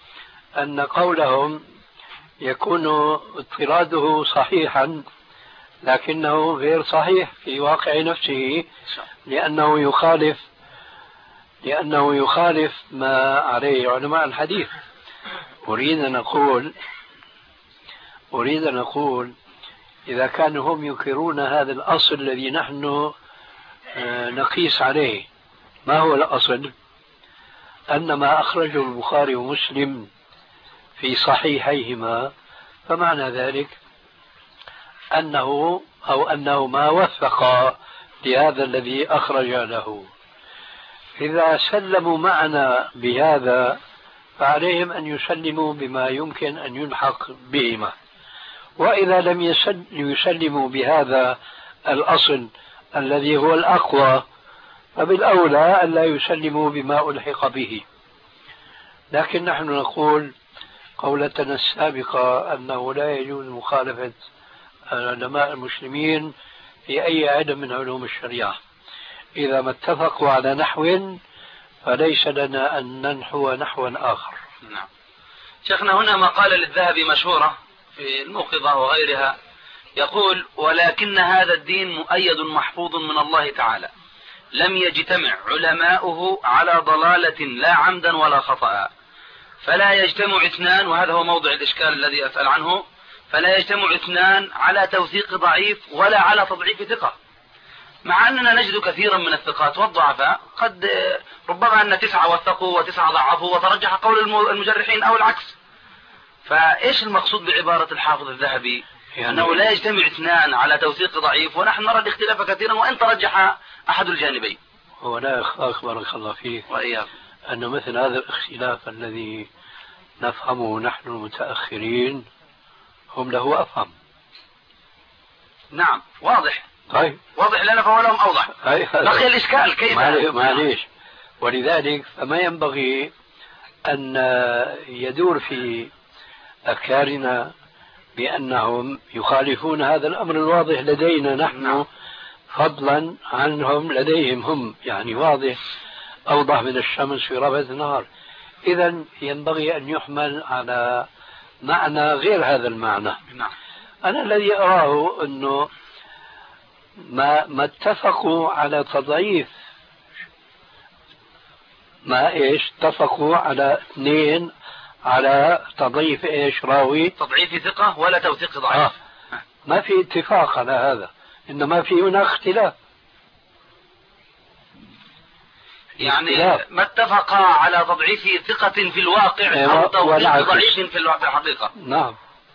أن قولهم يكون اضطراده صحيحا لكنه غير صحيح في واقع نفسه، لأنه يخالف لأنه يخالف ما عليه علماء الحديث. أريد أن أقول أريد أن أقول إذا كانوا هم ينكرون هذا الأصل الذي نحن نقيس عليه، ما هو الأصل؟ أن ما أخرجه البخاري ومسلم في صحيحيهما فمعنى ذلك أنه أو أنه ما وثق لهذا الذي أخرج له. إذا سلموا معنا بهذا فعليهم أن يسلموا بما يمكن أن يلحق بهما، وإذا لم يسلموا بهذا الأصل الذي هو الأقوى فبالأولى أن لا يسلموا بما ألحق به. لكن نحن نقول قولتنا السابقة أنه لا يجوز مخالفة علماء المسلمين في أي علم من علوم الشريعة، إذا ما اتفقوا على نحو فليس لنا أن ننحو نحوا آخر. نعم. شيخنا هنا مقالة للذهبي مشهورة في الموقظة وغيرها يقول: ولكن هذا الدين مؤيد محفوظ من الله تعالى، لم يجتمع علماؤه على ضلالة لا عمدا ولا خطأ، فلا يجتمع اثنان، وهذا هو موضع الإشكال الذي أسأل عنه، فلا يجتمع اثنان على توثيق ضعيف ولا على تضعيف ثقة، مع أننا نجد كثيرا من الثقات والضعفاء قد ربما أن تسعة وثقوا وتسعة ضعفوا وترجح قول المجرحين أو العكس. فإيش المقصود بعبارة الحافظ الذهبي يعني أنه لا يجتمع اثنان على توثيق ضعيف، ونحن نرى الاختلاف كثيرا وإن ترجح أحد الجانبين؟ هو لا أخبرك الله فيه وإياك أن مثل هذا الاختلاف الذي نفهمه نحن المتأخرين هم له أفهم. نعم واضح. طيب واضح لنا فهو لهم أوضح. بقي الإشكال كيف؟ معليش. ولذلك فما ينبغي أن يدور في أفكارنا بأنهم يخالفون هذا الأمر الواضح لدينا نحن. نعم. فضلا عنهم لديهم هم، يعني واضح أوضح من الشمس في ربة النهار. إذن ينبغي أن يحمل على معنى غير هذا المعنى. نعم. أنا الذي أراه أنه ما, ما اتفقوا على تضعيف، ما إيش اتفقوا على اثنين على تضعيف إيش راوي، تضعيف ثقة ولا توثيق ضعيف. آه. ما في اتفاق على هذا، إنما في هنا اختلاف. يعني اختلاف. ما اتفق على تضعيف ثقة في الواقع أو توثيق ضعيف في الحقيقة. نعم.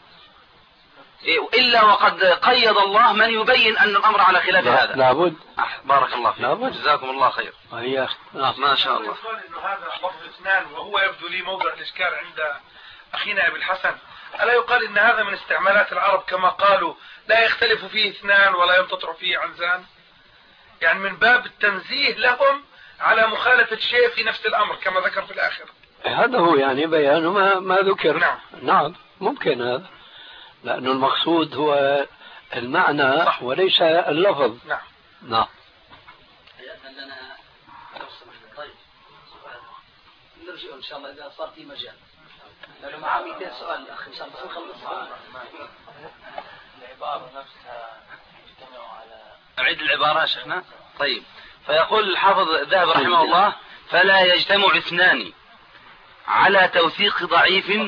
إلا وقد قيد الله من يبين أن الأمر على خلاف لا هذا. لابد. بارك الله فيك. لابد. جزاكم الله خير. هي. ما شاء الله. يقول إنه هذا لفظ اثنان، وهو يبدو لي موضع الإشكال عند أخينا أبي الحسن. ألا يقال إن هذا من استعمالات العرب كما قالوا لا يختلف فيه اثنان ولا ينقطع فيه عنزان، يعني من باب التنزيه لهم على مخالفة شيء في نفس الأمر كما ذكر في الآخر. هذا هو يعني بيان ما, ما ذكر. نعم. نعم ممكن هذا، لأنه المقصود هو المعنى صح. وليس اللفظ. نعم. نعم. لنا طيب نرجع إن شاء الله إذا صار في مجال، لأنه معاه مئتين سؤال الأخ إن شاء الله نخلصها. العبارة نفسها يجتمعوا على أعيد العبارة يا شيخنا. طيب فيقول الحافظ الذهبي رحمه الله: فلا يجتمع اثنان على توثيق ضعيف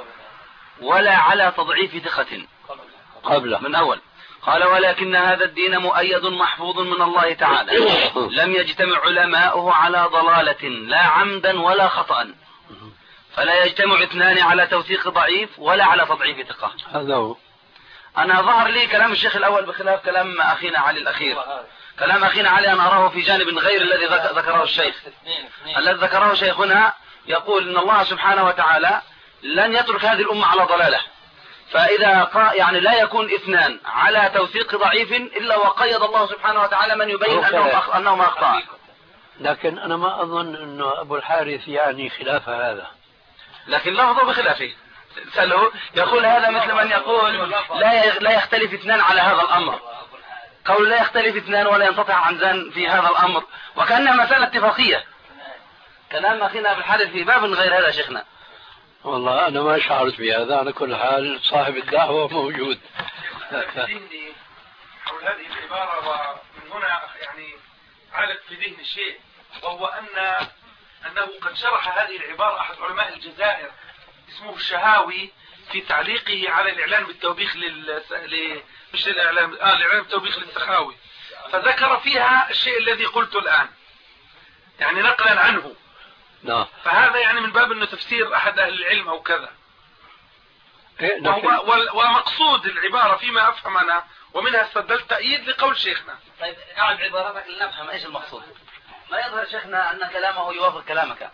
ولا على تضعيف ثقة. قبله من أول قال: ولكن هذا الدين مؤيد محفوظ من الله تعالى، لم يجتمع علماؤه على ضلالة لا عمدا ولا خطأ، فلا يجتمع اثنان على توثيق ضعيف ولا على تضعيف ثقة. هذا هو. أنا ظهر لي كلام الشيخ الأول بخلاف كلام أخينا علي الأخير. كلام أخينا علي أنا أراه في جانب غير الذي ذكره الشيخ. الذي ذكره شيخنا يقول إن الله سبحانه وتعالى لن يترك هذه الأمة على ضلالة، فإذا يعني لا يكون اثنان على توثيق ضعيف إلا وقيد الله سبحانه وتعالى من يبين أنهم أخطأ. لكن أنا ما أظن أنه أبو الحارث يعني خلاف هذا، لكن لفظه بخلافه. سأله يقول هذا مثل من يقول لا لا يختلف اثنان على هذا الأمر، قول لا يختلف اثنان ولا ينقطع عنزان في هذا الأمر، وكأنها مسألة اتفاقية. كلام أخينا أبو الحارث في باب غير هذا شيخنا. والله أنا ما شعرت بهذا، على كل حال صاحب الدعوة موجود. حول هذه العبارة، ومن هنا يعني علق في ذهن شيء، وهو أن أنه قد شرح هذه العبارة أحد علماء الجزائر اسمه الشهاوي في تعليقه على الإعلان بالتوبيخ لل ل... مش للإعلان آه الإعلان بالتوبيخ للسخاوي، فذكر فيها الشيء الذي قلته الآن يعني نقلا عنه. نعم. فهذا يعني من باب أنه تفسير أحد أهل العلم أو كذا. إيه وهو ومقصود العبارة فيما أفهم أنا، ومنها استدلت تأييد لقول شيخنا. طيب اعد عبارتك لنفهم ايش المقصود. ما يظهر شيخنا أن كلامه يوافق كلامك.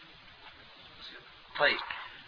طيب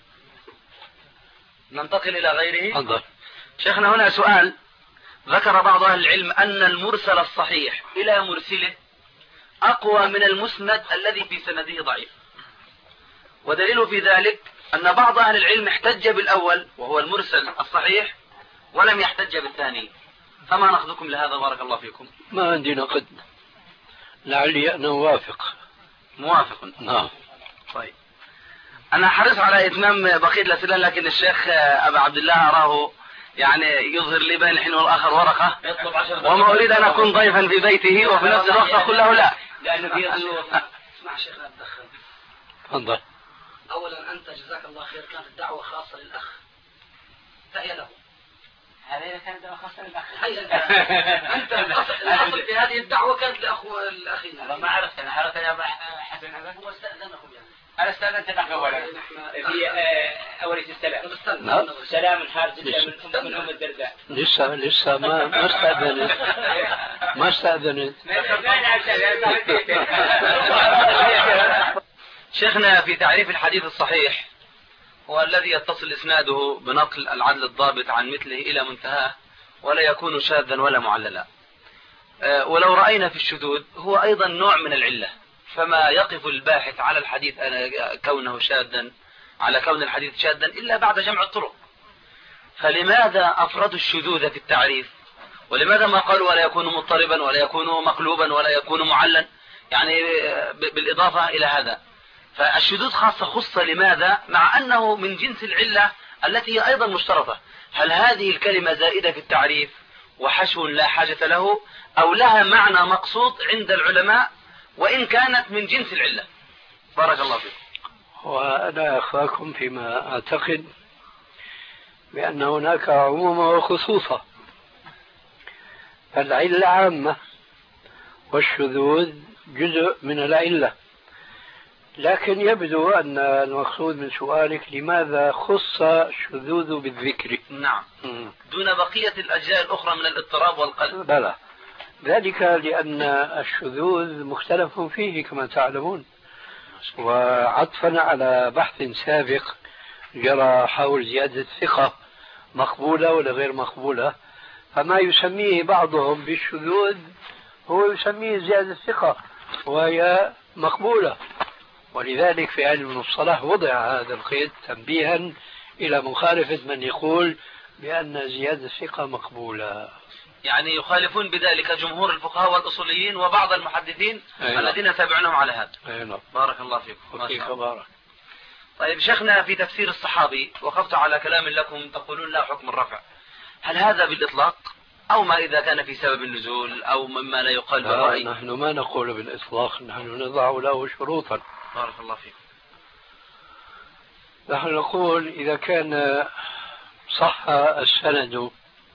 ننتقل إلى غيره. أنظر. شيخنا هنا سؤال. ذكر بعض أهل العلم أن المرسل الصحيح إلى مرسله أقوى من المسند الذي في سنده ضعيف، ودليل في ذلك أن بعض أهل العلم احتج بالأول وهو المرسل الصحيح ولم يحتج بالثاني، فما نقدكم لهذا بارك الله فيكم؟ ما عندي نقد، لعلي أنا موافق. موافق. نعم. طيب أنا حريص على إتمام بقية الأسئلة، لكن الشيخ أبا عبد الله أراه يعني يظهر لي بين الحين والآخر ورقة، وما أريد أن أكون ضيفا في بيته وفي نفس الوقت أقول له لا. لأنه في اسمع شيخنا أتدخل. تفضل. أولا أنت جزاك الله خير كانت الدعوة خاصة للأخ، تهيأ له. هذه كانت دعوة خاصة للأخ. أنت الأصل في هذه الدعوة كانت لأخو الأخينا. ما عرفت أنا عرفت يا أبا حسن هذا هو استأذنكم يعني. أنا استأذنت الأخ أولا في أولية السلام. نعم. سلام حارس من من أم الدرداء. لسه لسه ما ما استأذنت ما استأذنت. شيخنا في تعريف الحديث الصحيح هو الذي يتصل إسناده بنقل العدل الضابط عن مثله إلى منتهاه ولا يكون شاذا ولا معللا. ولو رأينا في الشذوذ هو أيضا نوع من العلة، فما يقف الباحث على الحديث أنا كونه شاذا على كون الحديث شاذا إلا بعد جمع الطرق. فلماذا أفردوا الشذوذ في التعريف؟ ولماذا ما قالوا ولا يكون مضطربا ولا يكون مقلوبا ولا يكون معلا، يعني بالإضافة إلى هذا؟ فالشذوذ خاصة خصة لماذا مع أنه من جنس العلة التي هي أيضا مشترطة؟ هل هذه الكلمة زائدة في التعريف وحشو لا حاجة له، أو لها معنى مقصود عند العلماء وإن كانت من جنس العلة؟ بارك الله فيكم. وأنا أخاكم فيما أعتقد بأن هناك عموما وخصوصا، فالعلة عامة والشذوذ جزء من العلة، لكن يبدو أن المقصود من سؤالك لماذا خص الشذوذ بالذكر. نعم. دون بقية الأجزاء الأخرى من الاضطراب والقلب. بلى، ذلك لأن الشذوذ مختلف فيه كما تعلمون، وعطفا على بحث سابق جرى حول زيادة الثقة مقبولة ولا غير مقبولة، فما يسميه بعضهم بالشذوذ هو يسميه زيادة الثقة وهي مقبولة، ولذلك في علم المصطلح وضع هذا القيد تنبيها إلى مخالفة من يقول بأن زيادة الثقة مقبولة. يعني يخالفون بذلك جمهور الفقهاء والأصوليين وبعض المحدثين الذين يتابعونهم على هذا. أيوة. بارك الله فيكم. فيك بارك. طيب شيخنا في تفسير الصحابي وقفت على كلام لكم تقولون لا حكم الرفع، هل هذا بالإطلاق أو ما إذا كان في سبب النزول أو مما لا يقال بالرأي؟ نحن ما نقول بالإطلاق، نحن نضع له شروطا. بارك الله فيكم. نحن نقول إذا كان صح السند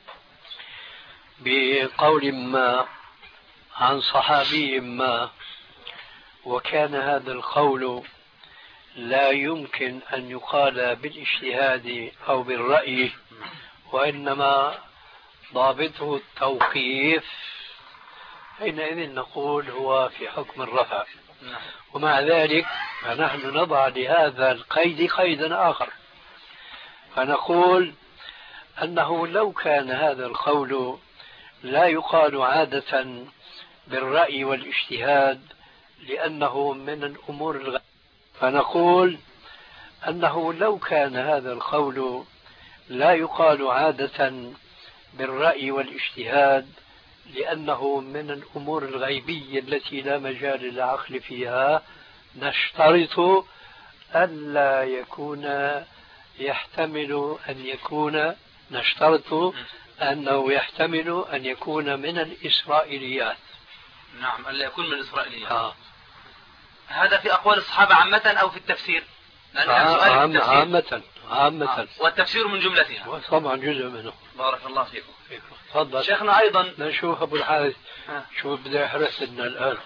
بقول ما عن صحابي ما وكان هذا القول لا يمكن أن يقال بالاجتهاد أو بالرأي وإنما ضابطه التوقيف، حينئذ نقول هو في حكم الرفع. ومع ذلك فنحن نضع لهذا القيد قيدا آخر، فنقول أنه لو كان هذا القول لا يقال عادة بالرأي والاجتهاد لأنه من الأمور الغ... فنقول أنه لو كان هذا القول لا يقال عادة بالرأي والاجتهاد لأنه من الأمور الغيبية التي لا مجال للعقل فيها، نشترط ألا يكون يحتمل أن يكون نشترط أنه يحتمل أن يكون من الإسرائيليات. نعم، ألا يكون من الإسرائيليات. آه. هذا في أقوال الصحابة عامة أو في التفسير؟ لأن آه سؤال عام التفسير. عامة عامة. آه. والتفسير من جملتها. طبعا جزء منه. بارك الله فيكم. تفضل شيخنا أيضا نشوف أبو الحارث آه. شو بده يحرس لنا الآن.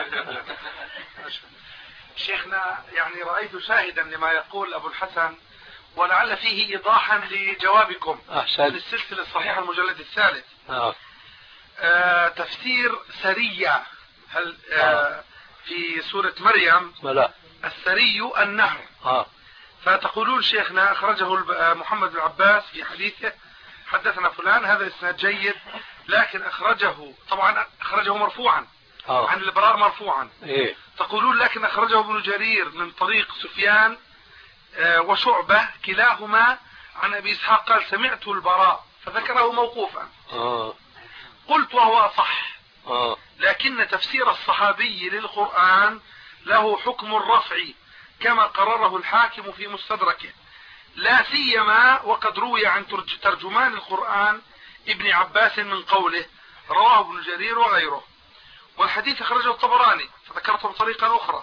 شيخنا يعني رأيت شاهدا لما يقول أبو الحسن، ولعل فيه إيضاحا لجوابكم. أحسن. من السلسلة الصحيحة المجلد الثالث. آه. آه تفسير سرية، هل آه آه. في سورة مريم ولا السري النهر. آه. فتقولون شيخنا أخرجه محمد بن عباس في حديثه حدثنا فلان، هذا إسناد جيد، لكن أخرجه طبعا أخرجه مرفوعا آه. عن البراء مرفوعا. إيه. تقولون لكن أخرجه ابن جرير من طريق سفيان آه وشعبة كلاهما عن أبي إسحاق قال سمعت البراء، فذكره موقوفا. آه. قلت وهو صح. آه. لكن تفسير الصحابي للقرآن له حكم الرفع كما قرره الحاكم في مستدركه، لا سيما وقد روي عن ترجمان القرآن ابن عباس من قوله، رواه ابن جرير وغيره. والحديث أخرجه الطبراني فذكرته بطريقة أخرى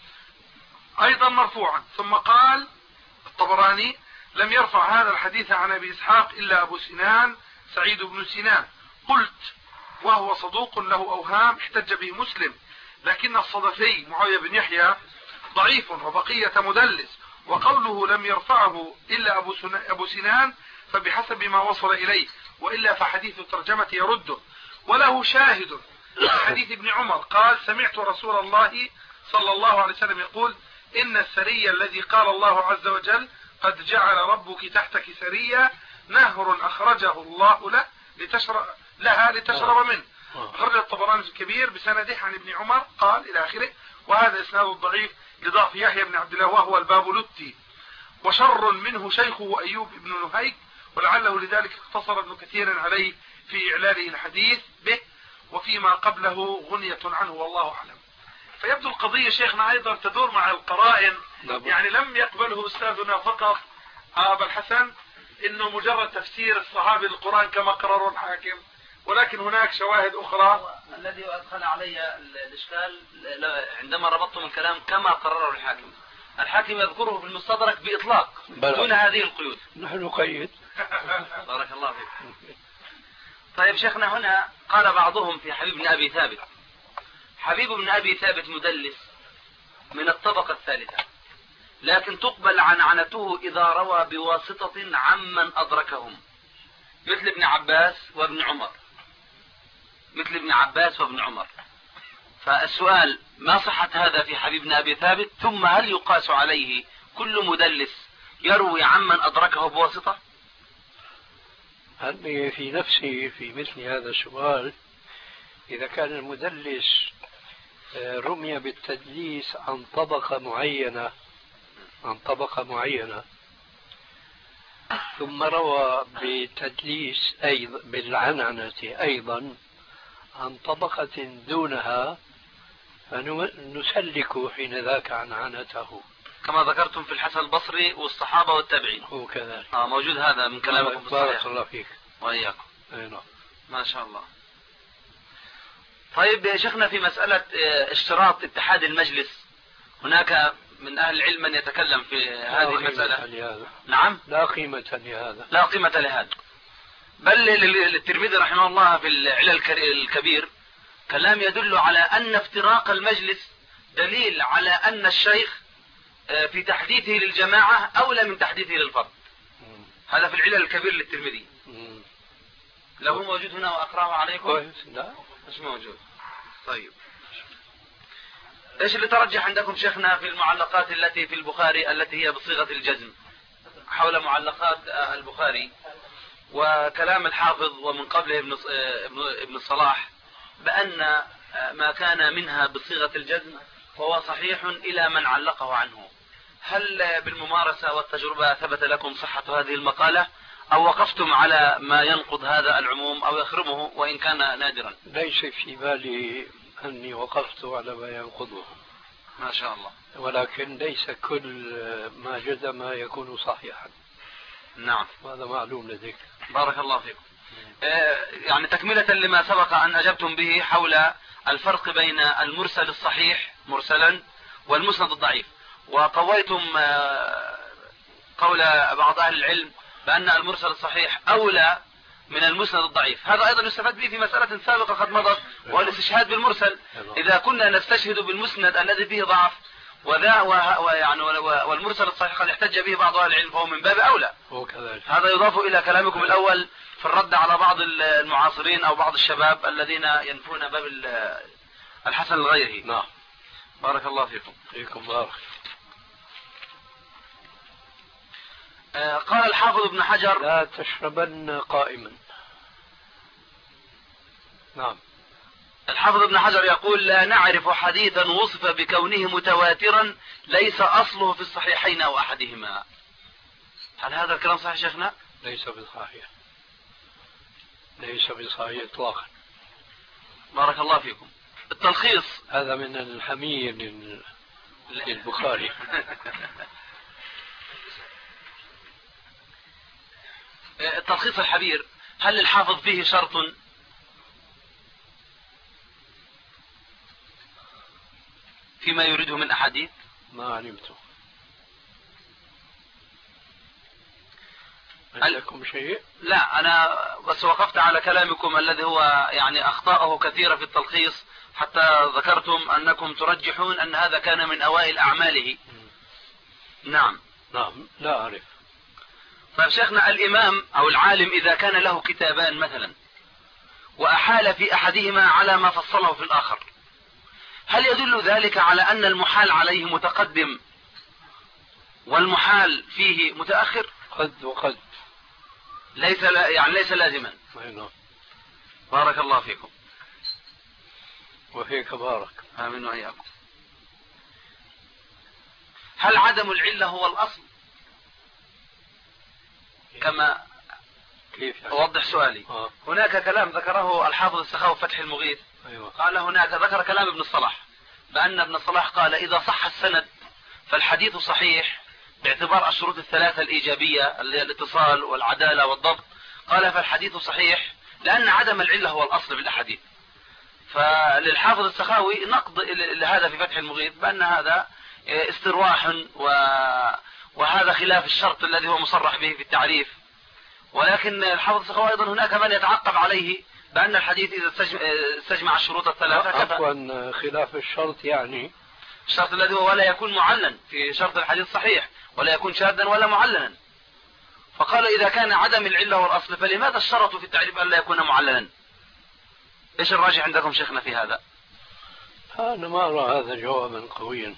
أيضا مرفوعا، ثم قال الطبراني لم يرفع هذا الحديث عن أبي إسحاق إلا أبو سنان سعيد بن سنان. قلت وهو صدوق له أوهام احتج به مسلم، لكن الصدفي معاوية بن يحيى ضعيف وبقية مدلس، وقوله لم يرفعه إلا أبو, أبو سنان فبحسب ما وصل إليه، وإلا فحديث الترجمة يرده. وله شاهد حديث ابن عمر قال سمعت رسول الله صلى الله عليه وسلم يقول إن السرية الذي قال الله عز وجل قد جعل ربك تحتك سرية نهر أخرجه الله له لتشرب لها لتشرب منه. أخرج الطبراني الكبير بسنده عن ابن عمر قال إلى آخره، وهذا إسناد ضعيف لضعف يحيى بن عبد الله وهو البابلتي، وشر منه شيخه أيوب بن نهيك، ولعله لذلك اقتصر ابن كثير عليه في إعلاله الحديث به، وفيما قبله غنية عنه والله أعلم. فيبدو القضية شيخنا أيضا تدور مع القرائن، يعني لم يقبله أستاذنا فقط أبا الحسن إنه مجرد تفسير الصحابي للقرآن كما قرروا الحاكم، ولكن هناك شواهد أخرى. الذي أدخل علي الإشكال عندما ربطتم الكلام كما قرره الحاكم، الحاكم يذكره في المستدرك بإطلاق دون هذه القيود. نحن نقيد. بارك الله فيك. طيب شيخنا، هنا قال بعضهم في حبيب بن أبي ثابت، حبيب بن أبي ثابت مدلس من الطبقة الثالثة، لكن تقبل عنعنته إذا روى بواسطة عمن أدركهم، مثل ابن عباس وابن عمر، مثل ابن عباس وابن عمر. فالسؤال ما صحة هذا في حبيب بن أبي ثابت؟ ثم هل يقاس عليه كل مدلس يروي عمن أدركه بواسطة؟ هل في نفسي في مثل هذا السؤال، إذا كان المدلس رمي بالتدليس عن طبقة معينة عن طبقة معينة ثم روى بتدليس أيضا بالعنعنة أيضا عن طبقة دونها، فنسلك حين ذاك عنعنته كما ذكرتم في الحسن البصري والصحابة والتابعين. هو كذلك. آه موجود هذا من كلامكم في الصحيح. بارك الله فيك. وإياكم. أي نعم. ما شاء الله. طيب يا شيخنا، في مسألة اشتراط اتحاد المجلس، هناك من أهل العلم من يتكلم في هذه المسألة. نعم. لا قيمة لهذا. لا قيمة لهذا. بل الترمذي رحمه الله في العلل الكبير كلام يدل على أن افتراق المجلس دليل على أن الشيخ في تحديثه للجماعة أولى من تحديثه للفرد. هذا في العلل الكبير للترمذي. له موجود هنا وأقرأه عليكم؟ لا مش موجود. طيب ايش اللي ترجح عندكم شيخنا في المعلقات التي في البخاري التي هي بصيغة الجزم حول معلقات البخاري وكلام الحافظ ومن قبله ابن ابن الصلاح بأن ما كان منها بصيغة الجزم فهو صحيح إلى من علقه عنه؟ هل بالممارسة والتجربة ثبت لكم صحة هذه المقالة، أو وقفتم على ما ينقض هذا العموم أو يخرمه وإن كان نادرا؟ ليس في بالي أني وقفت على ما ينقضه. ما شاء الله. ولكن ليس كل ما جزم يكون صحيحا. نعم. هذا معلوم لديك. بارك الله فيكم. يعني تكملة لما سبق أن أجبتم به حول الفرق بين المرسل الصحيح مرسلا والمسند الضعيف، وقويتم قول بعض أهل العلم بأن المرسل الصحيح أولى من المسند الضعيف. هذا أيضا يستفاد به في مسألة سابقة قد مضت، وهو الاستشهاد بالمرسل. إذا كنا نستشهد بالمسند الذي فيه ضعف وذا ويعني والمرسل الصحيح قد احتج به بعض أهل العلم فهو من باب أولى. هذا يضاف إلى كلامكم الأول في الرد على بعض المعاصرين أو بعض الشباب الذين ينفون باب الحسن لغيره. نعم. بارك الله فيكم. فيكم بارك. قال الحافظ ابن حجر: لا تشربن قائما. نعم. الحافظ ابن حجر يقول: لا نعرف حديثا وصف بكونه متواترا ليس أصله في الصحيحين أو أحدهما. هل هذا الكلام صحيح شيخنا؟ ليس بصحيح، ليس بصحيح إطلاقا. بارك الله فيكم. التلخيص هذا من الحمية للبخاري. التلخيص الحبير: هل الحافظ فيه شرط؟ فيما يريده من أحاديث؟ ما علمته. عندكم شيء؟ لا، أنا بس وقفت على كلامكم الذي هو يعني أخطاءه كثيرة في التلخيص، حتى ذكرتم أنكم ترجحون أن هذا كان من أوائل أعماله. نعم. نعم، لا أعرف. طيب شيخنا، الإمام أو العالم إذا كان له كتابان مثلا وأحال في أحدهما على ما فصله في الآخر، هل يدل ذلك على أن المحال عليه متقدم والمحال فيه متأخر؟ قد وقد. ليس لا يعني ليس لازما. نعم. بارك الله فيكم. وفيك بارك. آمين وإياكم. هل عدم العلة هو الأصل؟ كما كيف يعني؟ أوضح سؤالي. آه. هناك كلام ذكره الحافظ السخاوي فتح المغيث. أيوة. قال هناك ذكر كلام ابن الصلاح بأن ابن الصلاح قال: إذا صح السند فالحديث صحيح باعتبار الشروط الثلاثة الإيجابية اللي هي الاتصال والعدالة والضبط. قال: فالحديث صحيح لأن عدم العلة هو الأصل بالأحاديث. فللحافظ السخاوي نقض لهذا في فتح المغيث بأن هذا استرواح و... وهذا خلاف الشرط الذي هو مصرح به في التعريف. ولكن الحافظ السخاوي أيضا هناك من يتعقب عليه بأن الحديث إذا استجمع الشروط الثلاثة كفى. عفوا، خلاف الشرط يعني الشرط الذي هو ولا يكون معلن في شرط الحديث صحيح، ولا يكون شاذا ولا معلنا. فقال: إذا كان عدم العلة هو الأصل فلماذا الشرط في التعريف أن لا يكون معلنا؟ إيش الراجح عندكم شيخنا في هذا؟ أنا ما أرى هذا جوابا قويا.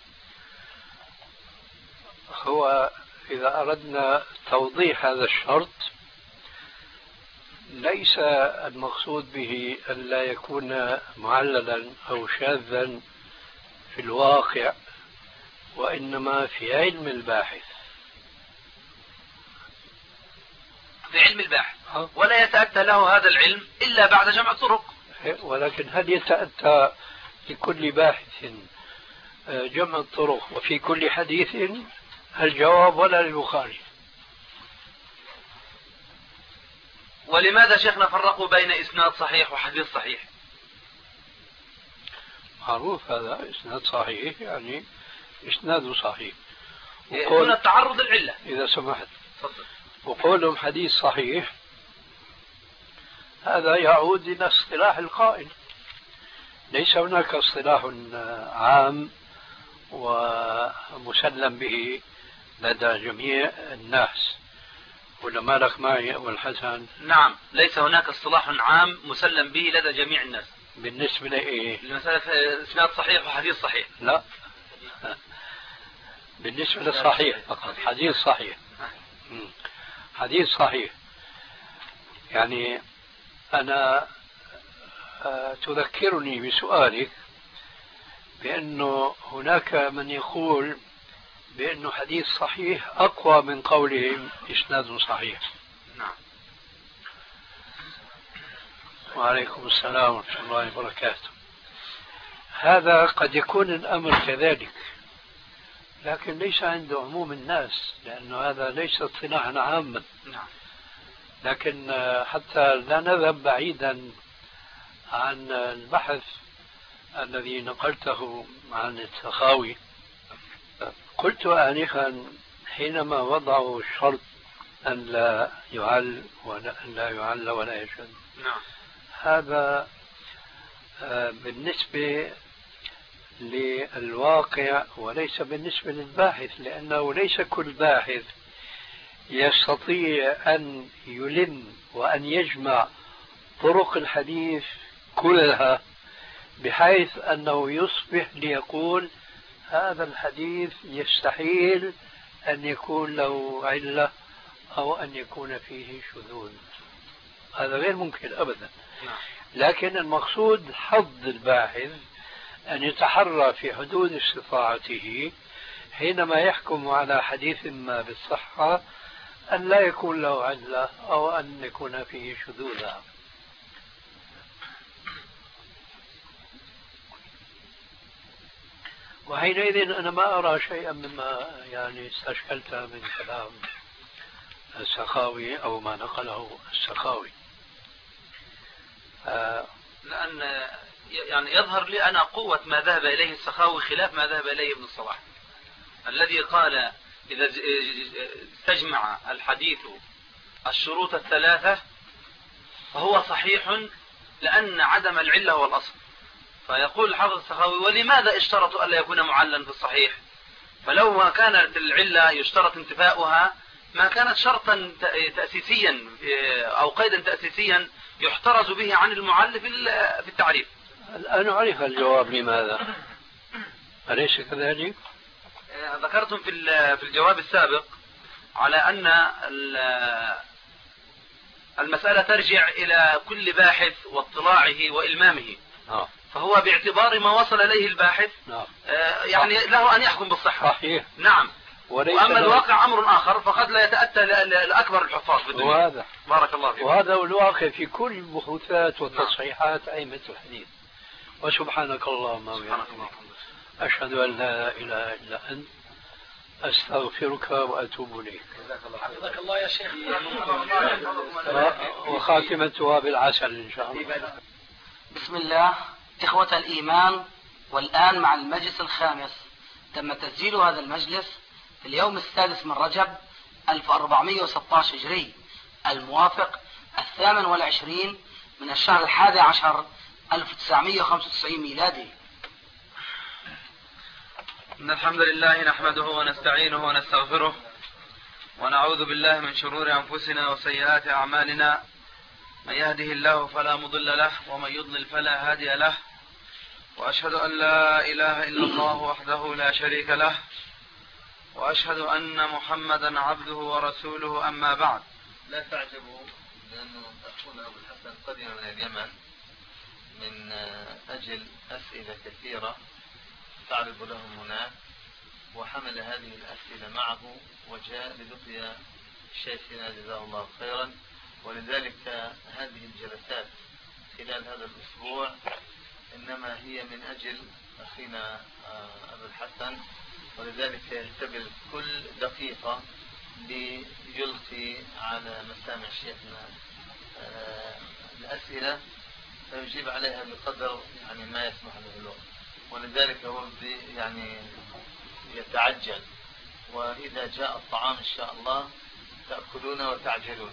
هو إذا أردنا توضيح هذا الشرط ليس المقصود به أن لا يكون معللا أو شاذا في الواقع، وإنما في علم الباحث. في علم الباحث، ولا يتأتى له هذا العلم إلا بعد جمع الطرق. ولكن هل يتأتى لكل باحث جمع الطرق وفي كل حديث؟ الجواب ولا للبخاري. ولماذا شيخنا فرقوا بين إسناد صحيح وحديث صحيح؟ معروف هذا، إسناد صحيح يعني إسناد صحيح. هنا التعرض العلة. إذا سمحت. تفضل. وقولهم حديث صحيح هذا يعود إلى اصطلاح القائل. ليس هناك اصطلاح عام ومسلم به لدى جميع الناس. ولا مالك معي أبو الحسن؟ نعم، ليس هناك اصطلاح عام مسلم به لدى جميع الناس. بالنسبة لإيه؟ لمسألة إسناد صحيح وحديث صحيح. لا، بالنسبة للصحيح فقط. حديث صحيح. حديث صحيح يعني أنا تذكرني بسؤالك بأنه هناك من يقول بأنه حديث صحيح أقوى من قولهم إسناد صحيح. نعم. وعليكم السلام ورحمة الله وبركاته. هذا قد يكون الأمر كذلك، لكن ليس عند عموم الناس، لأنه هذا ليس اصطلاحا عاما. نعم. لكن حتى لا نذهب بعيدا عن البحث الذي نقلته عن السخاوي، قلت آنفا حينما وضعوا الشرط أن لا يعل ولا لا يعل ولا يشد، نعم. هذا بالنسبة للواقع وليس بالنسبة للباحث، لأنه ليس كل باحث يستطيع أن يلم وأن يجمع طرق الحديث كلها بحيث أنه يصبح ليقول هذا الحديث يستحيل أن يكون له علة أو أن يكون فيه شذوذ. هذا غير ممكن أبدا. لكن المقصود حظ الباحث أن يتحرى في حدود استطاعته حينما يحكم على حديث ما بالصحة أن لا يكون له علة أو أن يكون فيه شذوذا. وحينئذ أنا ما أرى شيئا مما يعني استشكلت من كلام السخاوي أو ما نقله السخاوي. آه لأن يعني يظهر لي أنا قوة ما ذهب إليه السخاوي خلاف ما ذهب إليه ابن الصلاح، الذي قال إذا استجمع الحديث الشروط الثلاثة فهو صحيح لأن عدم العلة هو الأصل. فيقول الحافظ السخاوي ولماذا اشترطوا ألا يكون معلا في الصحيح؟ فلو ما كانت العلة يشترط انتفاؤها ما كانت شرطا تأسيسيا أو قيدا تأسيسيا يحترز به عن المعل في التعريف. الآن أعرف الجواب لماذا، أليس كذلك؟ ذكرتم في في الجواب السابق على أن المسألة ترجع إلى كل باحث واطلاعه وإلمامه. آه. فهو باعتبار ما وصل إليه الباحث نعم. يعني له أن يحكم بالصحة. صحيح. نعم. وأما الواقع أمر آخر فقد لا يتأتى لأكبر الحفاظ في الدنيا. وهذا بارك الله فيك. وهذا هو الواقع في كل البحوثات والتصحيحات أئمة الحديث. وسبحانك اللهم وبحمدك أشهد أن لا إله إلا أنت أستغفرك وأتوب إليك. حفظك الله يا شيخ. وخاتمتها بالعسل إن شاء الله. بسم الله. إخوة الإيمان، والآن مع المجلس الخامس. تم تسجيل هذا المجلس في اليوم السادس من رجب ألف وأربعمائة وستة عشر هجري الموافق الثامن والعشرين من الشهر الحادي عشر ألف وتسعمائة وخمسة وتسعين ميلادي. إن الحمد لله نحمده ونستعينه ونستغفره ونعوذ بالله من شرور أنفسنا وسيئات أعمالنا، من يهده الله فلا مضل له ومن يضلل فلا هادي له، وأشهد أن لا إله إلا الله وحده لا شريك له، وأشهد أن محمدا عبده ورسوله. أما بعد. لا تعجبوا لأنه أخونا أبو الحسن قدم من اليمن من أجل أسئلة كثيرة تعرض لهم هناك، وحمل هذه الأسئلة معه وجاء للقيا شيخنا جزاه الله خيرا. ولذلك هذه الجلسات خلال هذا الأسبوع إنما هي من أجل أخينا أبو الحسن، ولذلك يعتبر كل دقيقة ليلقي على مسامع شيخنا الأسئلة فيجيب عليها بقدر يعني ما يسمح له الوقت، ولذلك هو يعني يتعجل، وإذا جاء الطعام إن شاء الله تأكلون وتعجلون.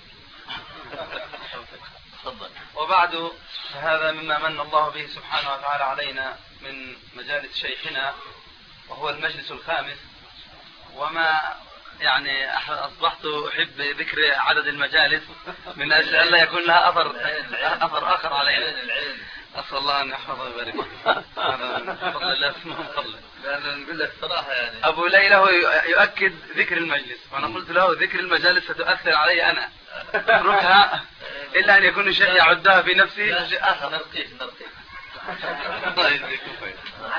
تفضل. وبعد، هذا مما من الله به سبحانه وتعالى علينا من مجالس شيخنا، وهو المجلس الخامس، وما يعني أصبحت أحب ذكر عدد المجالس من أجل أن لا يكون لها أثر أثر آخر علينا. أسأل الله أن يحفظه ويبارك فيه. هذا من فضل الله اسمه فضل. لأنه نقول لك صراحة يعني أبو ليلى هو يؤكد ذكر المجلس، وأنا قلت له ذكر المجالس ستؤثر علي أنا، اتركها إلا أن يكون الشيخ يعدها في نفسي. نرقيك نرقيك. الله يجزيكم خير.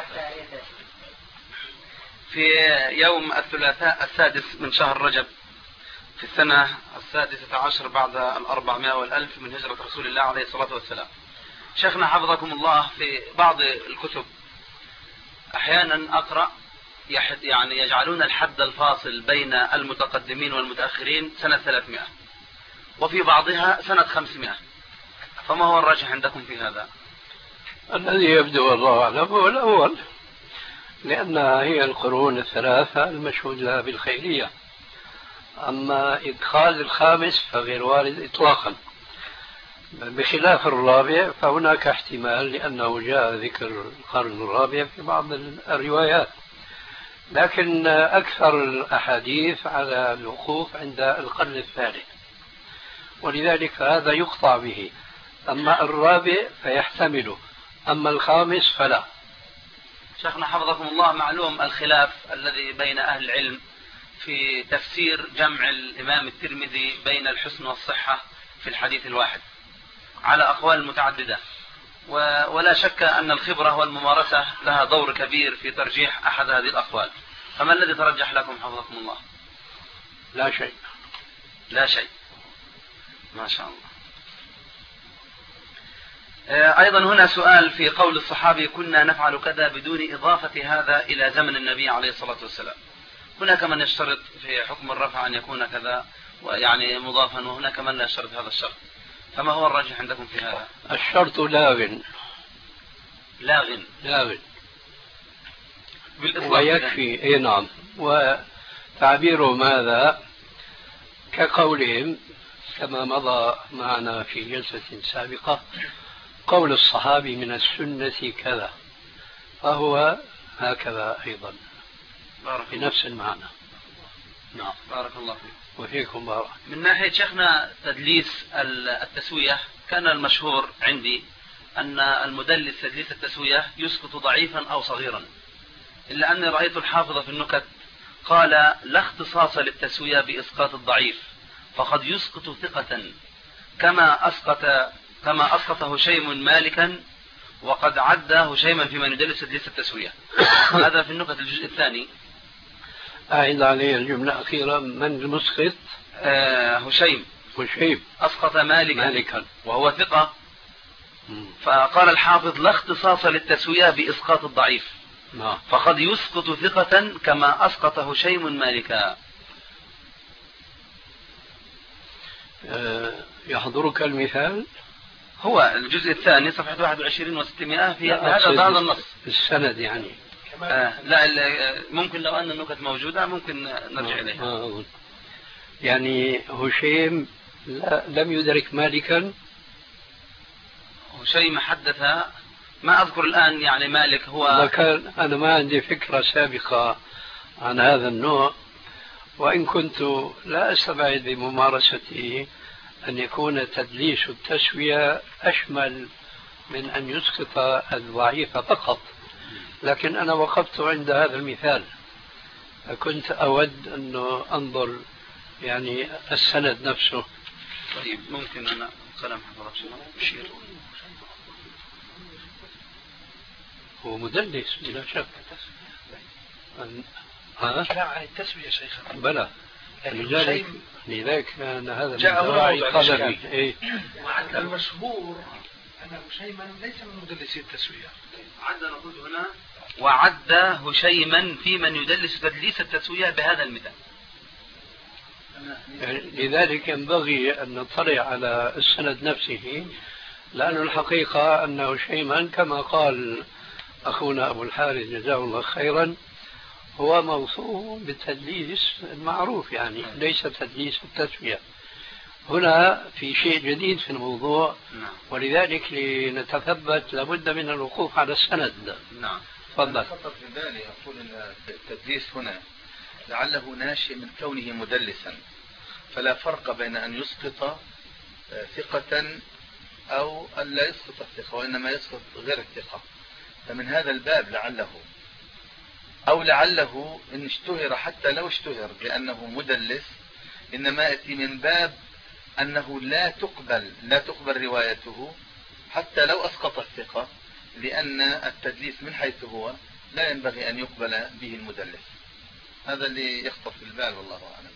في يوم الثلاثاء السادس من شهر رجب في السنة السادسة عشر بعد الأربعمائة والألف من هجرة رسول الله عليه الصلاة والسلام، شيخنا حفظكم الله في بعض الكتب أحيانا أقرأ يعني يجعلون الحد الفاصل بين المتقدمين والمتأخرين سنة ثلاثمائة، وفي بعضها سنة خمسمائة، فما هو الراجح عندكم في هذا؟ الذي يبدو والله أعلم هو الأول، لأنها هي القرون الثلاثة المشهود لها بالخيرية. أما إدخال الخامس فغير وارد إطلاقا، بخلاف الرابع فهناك احتمال لأنه جاء ذكر القرن الرابع في بعض الروايات، لكن أكثر الأحاديث على الوقوف عند القرن الثالث، ولذلك هذا يقطع به. أما الرابع فيحتمله، أما الخامس فلا. شيخنا حفظكم الله، معلوم الخلاف الذي بين أهل العلم في تفسير جمع الإمام الترمذي بين الحسن والصحة في الحديث الواحد على أقوال متعددة، ولا شك أن الخبرة والممارسة لها دور كبير في ترجيح أحد هذه الأقوال. فما الذي ترجح لكم حفظكم الله؟ لا شيء. لا شيء، ما شاء الله. أيضا هنا سؤال في قول الصحابي كنا نفعل كذا بدون إضافة هذا إلى زمن النبي عليه الصلاة والسلام. هناك من يشترط في حكم الرفع أن يكون كذا يعني مضافا، وهناك من لا يشترط هذا الشرط، فما هو الراجح عندكم في هذا؟ الشرط لاغ لاغ لاغ ويكفي. اي نعم. وتعبيره ماذا؟ كقولهم كما مضى معنا في جلسة سابقة، قول الصحابي من السنة كذا، فهو هكذا أيضا بنفس المعنى. نعم، بارك الله فيك. وفيكم بارك. من ناحية شيخنا تدليس التسوية، كان المشهور عندي أن المدلس تدليس التسوية يسقط ضعيفا أو صغيرا، إلا أني رأيت الحافظ في النكت قال لا اختصاص للتسوية بإسقاط الضعيف، فقد يسقط ثقة كما أسقط كما أسقط هشيم مالكا وقد عد هشيما في من يدلس تدليس التسوية. هذا في النكت الجزء الثاني. أعيد عليه الجملة الأخيرة. من المسقط؟ آه هشيم هشيم أسقط مالكا, مالكا وهو ثقة. فقال الحافظ لا اختصاص للتسوية بإسقاط الضعيف، نعم. فقد يسقط ثقة كما أسقط هشيم مالكا. أه يحضرك المثال؟ هو الجزء الثاني صفحة واحد وعشرين وستمائة في هذا بعض النص. السند يعني. آه لا ممكن لو أن النكت موجودة ممكن نرجع إليها. آه. يعني هشيم لم يدرك مالكا. هشيم حدث، ما أذكر الآن يعني مالك هو كان. أنا ما عندي فكرة سابقة عن هذا النوع، وإن كنت لا أستبعد بممارسته أن يكون تدليس التسوية أشمل من أن يسقط الضعيف فقط، لكن أنا وقفت عند هذا المثال، كنت أود أنه أنظر يعني السند نفسه. طيب ممكن أنا سلام حضرتك بشير. هو مدلس بلا شك. ها؟ كلام عن التسوية شيخنا. بلى. لذلك لذلك كان هذا الداعي طلبي. إيه؟ المشهور أن هشيما ليس من مدلسي التسوية. عد نقول هنا وعد هشيما في من يدلس تدليس التسوية بهذا المثال. لذلك ينبغي أن نطلع على السند نفسه، لأن الحقيقة أن هشيما كما قال أخونا أبو الحارث جزاه الله خيرا هو موصوف بالتدليس المعروف، يعني ليس تدليس التسوية. هنا في شيء جديد في الموضوع، ولذلك لنتثبت لابد من الوقوف على السند. نعم تفضل. خطر في بالي أقول أن التدليس هنا لعله ناشئ من كونه مدلسا، فلا فرق بين أن يسقط ثقة أو أن لا يسقط الثقة، وإنما يسقط غير الثقة، فمن هذا الباب لعله أو لعله إن اشتهر حتى لو اشتهر بأنه مدلس إنما يأتي من باب أنه لا تقبل لا تقبل روايته حتى لو أسقط الثقة، لأن التدليس من حيث هو لا ينبغي أن يقبل به المدلس. هذا اللي يخطر في البال والله أعلم.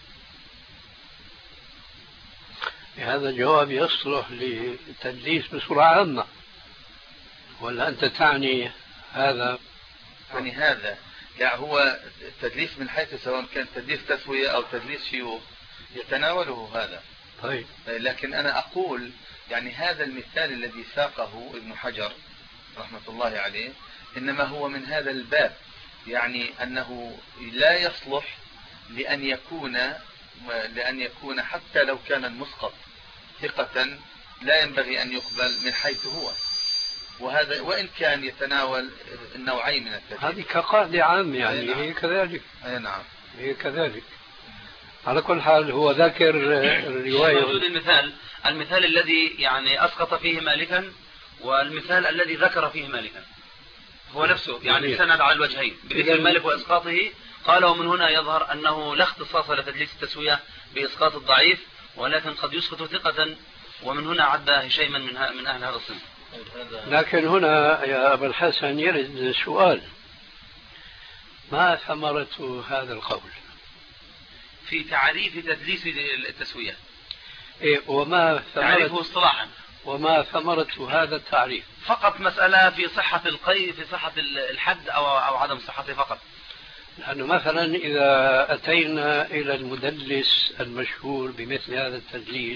هذا الجواب يصلح للتدليس بصورة عامة، ولا أنت تعني هذا؟ يعني هذا يعني هو التدليس من حيث سواء كان تدليس تسوية أو تدليس شيوخ يتناوله هذا. طيب. لكن أنا أقول يعني هذا المثال الذي ساقه ابن حجر رحمة الله عليه إنما هو من هذا الباب، يعني أنه لا يصلح لأن يكون لأن يكون حتى لو كان المسقط ثقة لا ينبغي أن يقبل من حيث هو، وهذا وإن كان يتناول النوعين من التدليس. هذه كقاعدة عامة يعني. نعم. هي كذلك. أي نعم. هي كذلك. على كل حال هو ذاكر الرواية. وجود المثال المثال الذي يعني أسقط فيه مالكا والمثال الذي ذكر فيه مالكا هو نفسه، يعني سند على الوجهين بذكر مالك وإسقاطه. قال ومن هنا يظهر أنه لا اختصاص لتدليس التسوية بإسقاط الضعيف، ولكن قد يسقط ثقة، ومن هنا عد هشيما من, من أهل هذا الصنف. لكن هنا يا أبا الحسن يرد سؤال: ما ثمرة هذا القول في تعريف تدليس التسوية؟ إيه وما تعريفه اصطلاحا، وما ثمرة هذا التعريف؟ فقط مسألة في صحة القيد، في صحة الحد أو أو عدم صحته فقط. لأنه مثلا إذا أتينا إلى المدلس المشهور بمثل هذا التدليس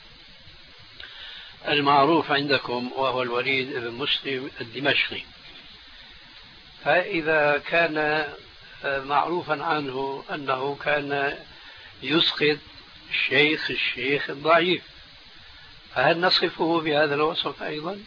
المعروف عندكم وهو الوليد بن مسلم الدمشقي، فإذا كان معروفا عنه أنه كان يسقط الشيخ الشيخ الضعيف، فهل نصفه بهذا الوصف أيضا؟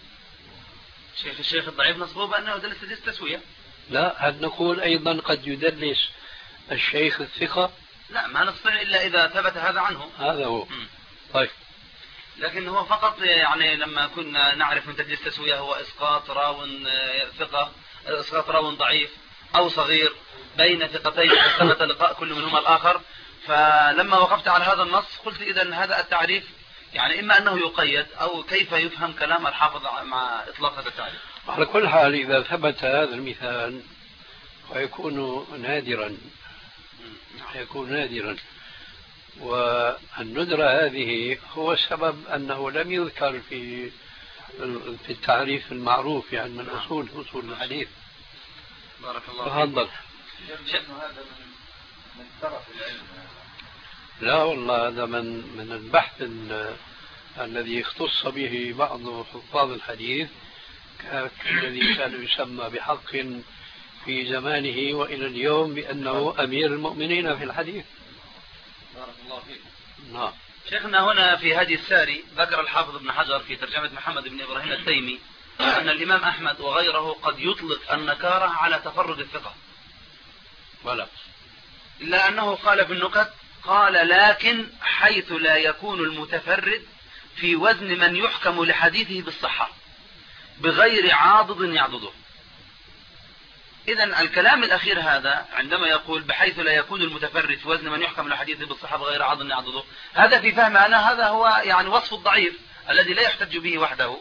شيخ الشيخ الضعيف نصفه بأنه يدلس تدليس التسوية؟ لا، هل نقول أيضا قد يدلس الشيخ الثقة؟ لا، ما نستطيع إلا إذا ثبت هذا عنه. هذا هو. م. طيب. لكن هو فقط يعني لما كنا نعرف من تدليس التسوية هو إسقاط راو ثقة، إسقاط راو ضعيف أو صغير بين ثقتين ثبت لقاء كل منهما الآخر. فلما وقفت على هذا النص قلت إذا هذا التعريف يعني إما أنه يقيد أو كيف يفهم كلام الحافظ مع إطلاق هذا التعريف. على كل حال إذا ثبت هذا المثال ويكون نادرا يكون نادرا والندرة هذه هو السبب أنه لم يذكر في في التعريف المعروف يعني من أصول أصول الحديث. بارك الله تفضل. هذا من طرف العلم. لا والله هذا من من البحث الذي اختص به بعض حفاظ الحديث الذي كان يسمى بحق في زمانه وإلى اليوم بأنه أمير المؤمنين في الحديث. بارك الله فيك. نعم. شيخنا هنا في هدي الساري ذكر الحافظ ابن حجر في ترجمة محمد بن إبراهيم التيمي أن الإمام أحمد وغيره قد يطلق النكارة على تفرد الثقة، ولا إلا أنه قال في النكت قال لكن حيث لا يكون المتفرد في وزن من يحكم لحديثه بالصحة بغير عاضد يعضده. إذن الكلام الأخير هذا عندما يقول بحيث لا يكون المتفرد في وزن من يحكم لحديثه بالصحة بغير عاضد يعضده، هذا في فهم أنا هذا هو يعني وصف الضعيف الذي لا يحتج به وحده،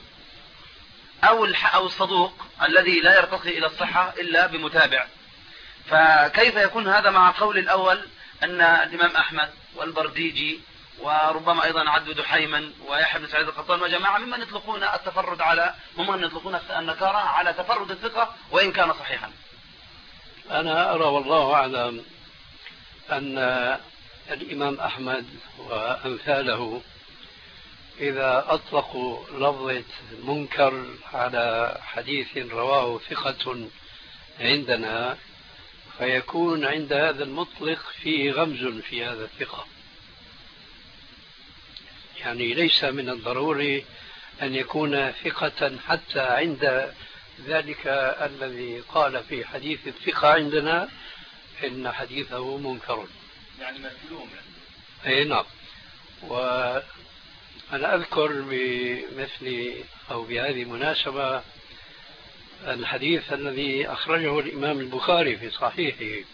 أو أو الصدوق الذي لا يرتقي إلى الصحة إلا بمتابع. فكيف يكون هذا مع قول الأول أن الإمام أحمد والبرديجي وربما أيضا عد دحيما ويحيى بن سعيد القطان وجماعة ممن يطلقون التفرد على ممن يطلقون النكارة على تفرد الثقة وإن كان صحيحا؟ أنا أرى والله أعلم أن الإمام أحمد وأمثاله إذا أطلقوا لفظة منكر على حديث رواه ثقة عندنا فيكون عند هذا المطلق فيه غمز في هذا الثقة، يعني ليس من الضروري أن يكون ثقة حتى عند ذلك الذي قال في حديث الثقة عندنا إن حديثه منكر، يعني مكلوم. أي نعم. وأنا أذكر بمثل أو بهذه المناسبة الحديث الذي أخرجه الإمام البخاري في صحيحه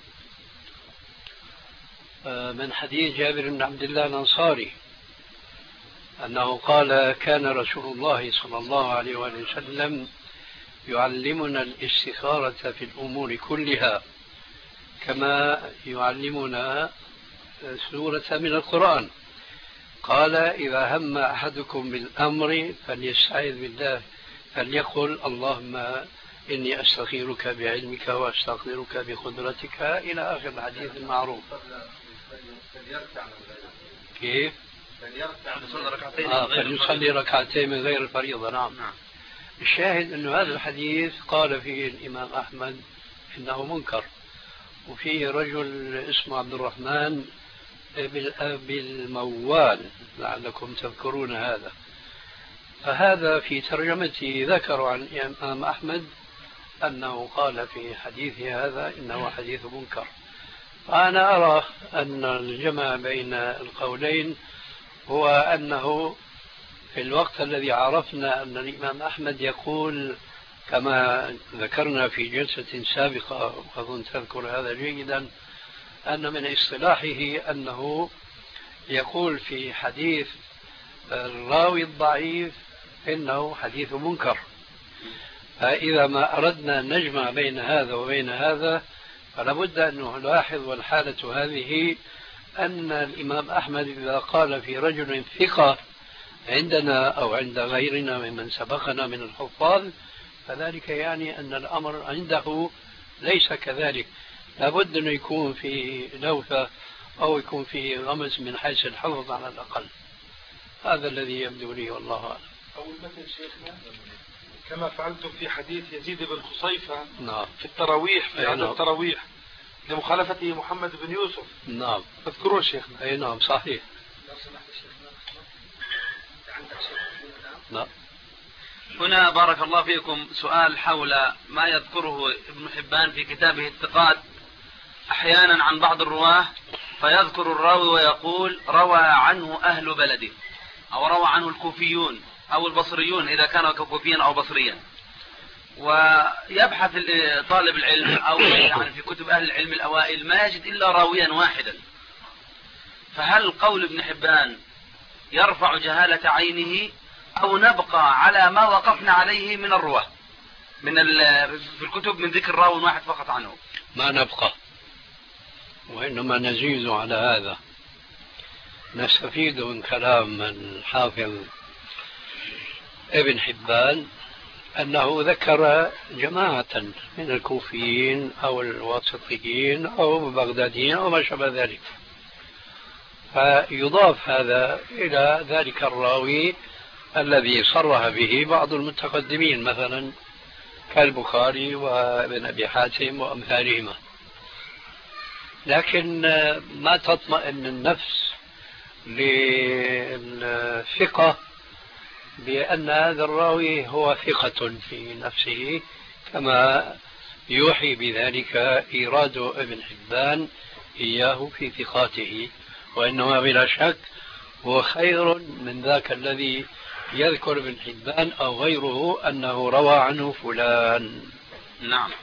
من حديث جابر بن عبد الله الأنصاري أنه قال كان رسول الله صلى الله عليه وسلم يعلمنا الاستخارة في الأمور كلها كما يعلمنا سورة من القرآن. قال إذا هم أحدكم بالأمر فليستعذ بالله فليقل اللهم إني أستخيرك بعلمك وأستقدرك بقدرتك إلى آخر الحديث المعروف. كيف؟ آه فليصلي ركعتين من غير الفريضة. نعم. نعم. الشاهد أن هذا الحديث قال فيه الإمام أحمد إنه منكر، وفيه رجل اسمه عبد الرحمن بالموال لعلكم تذكرون هذا، فهذا في ترجمته ذكر عن الإمام أحمد أنه قال في حديثه هذا إنه حديث منكر. فأنا أرى أن الجمع بين القولين هو أنه في الوقت الذي عرفنا أن الإمام أحمد يقول كما ذكرنا في جلسة سابقة وأظن تذكر هذا جيدا، أن من اصطلاحه أنه يقول في حديث الراوي الضعيف إنه حديث منكر. فإذا ما أردنا أن نجمع بين هذا وبين هذا فلا بد أن نلاحظ، والحالة هذه أن الإمام أحمد إذا قال في رجل ثقة عندنا أو عند غيرنا ممن سبقنا من الحفاظ فذلك يعني أن الأمر عنده ليس كذلك، لا بد أن يكون في لوثة أو يكون في غمز من حيث الحفظ على الأقل. هذا الذي يبدو لي والله أعلم. أول مثل شيخنا كما فعلتم في حديث يزيد بن خصيفة نعم. في التراويح في عدد نعم. التراويح لمخالفته محمد بن يوسف. نعم. تذكرون شيخنا؟ أي نعم صحيح. نعم. هنا بارك الله فيكم سؤال حول ما يذكره ابن حبان في كتابه الثقات أحيانا عن بعض الرواه، فيذكر الراوي ويقول روى عنه أهل بلده أو روى عنه الكوفيون أو البصريون إذا كان كوفيا أو بصريا، ويبحث طالب العلم أو يعني في كتب أهل العلم الأوائل ما يجد إلا راويا واحدا، فهل قول ابن حبان يرفع جهالة عينه أو نبقى على ما وقفنا عليه من الرواه من في الكتب من ذكر راوي واحد فقط عنه؟ ما نبقى، وإنما نزيد على هذا. نستفيد من كلام الحافظ ابن حبان أنه ذكر جماعة من الكوفيين أو الواسطيين أو البغداديين أو ما شابه ذلك، فيضاف هذا إلى ذلك الراوي الذي صرح به بعض المتقدمين مثلا كالبخاري وابن أبي حاتم وأمثالهما. لكن ما تطمئن النفس للثقة بأن هذا الراوي هو ثقة في نفسه كما يوحي بذلك إيراد ابن حبان إياه في ثقاته، وإنما بلا شك هو خير من ذاك الذي يذكر ابن حبان أو غيره أنه روى عنه فلان. نعم.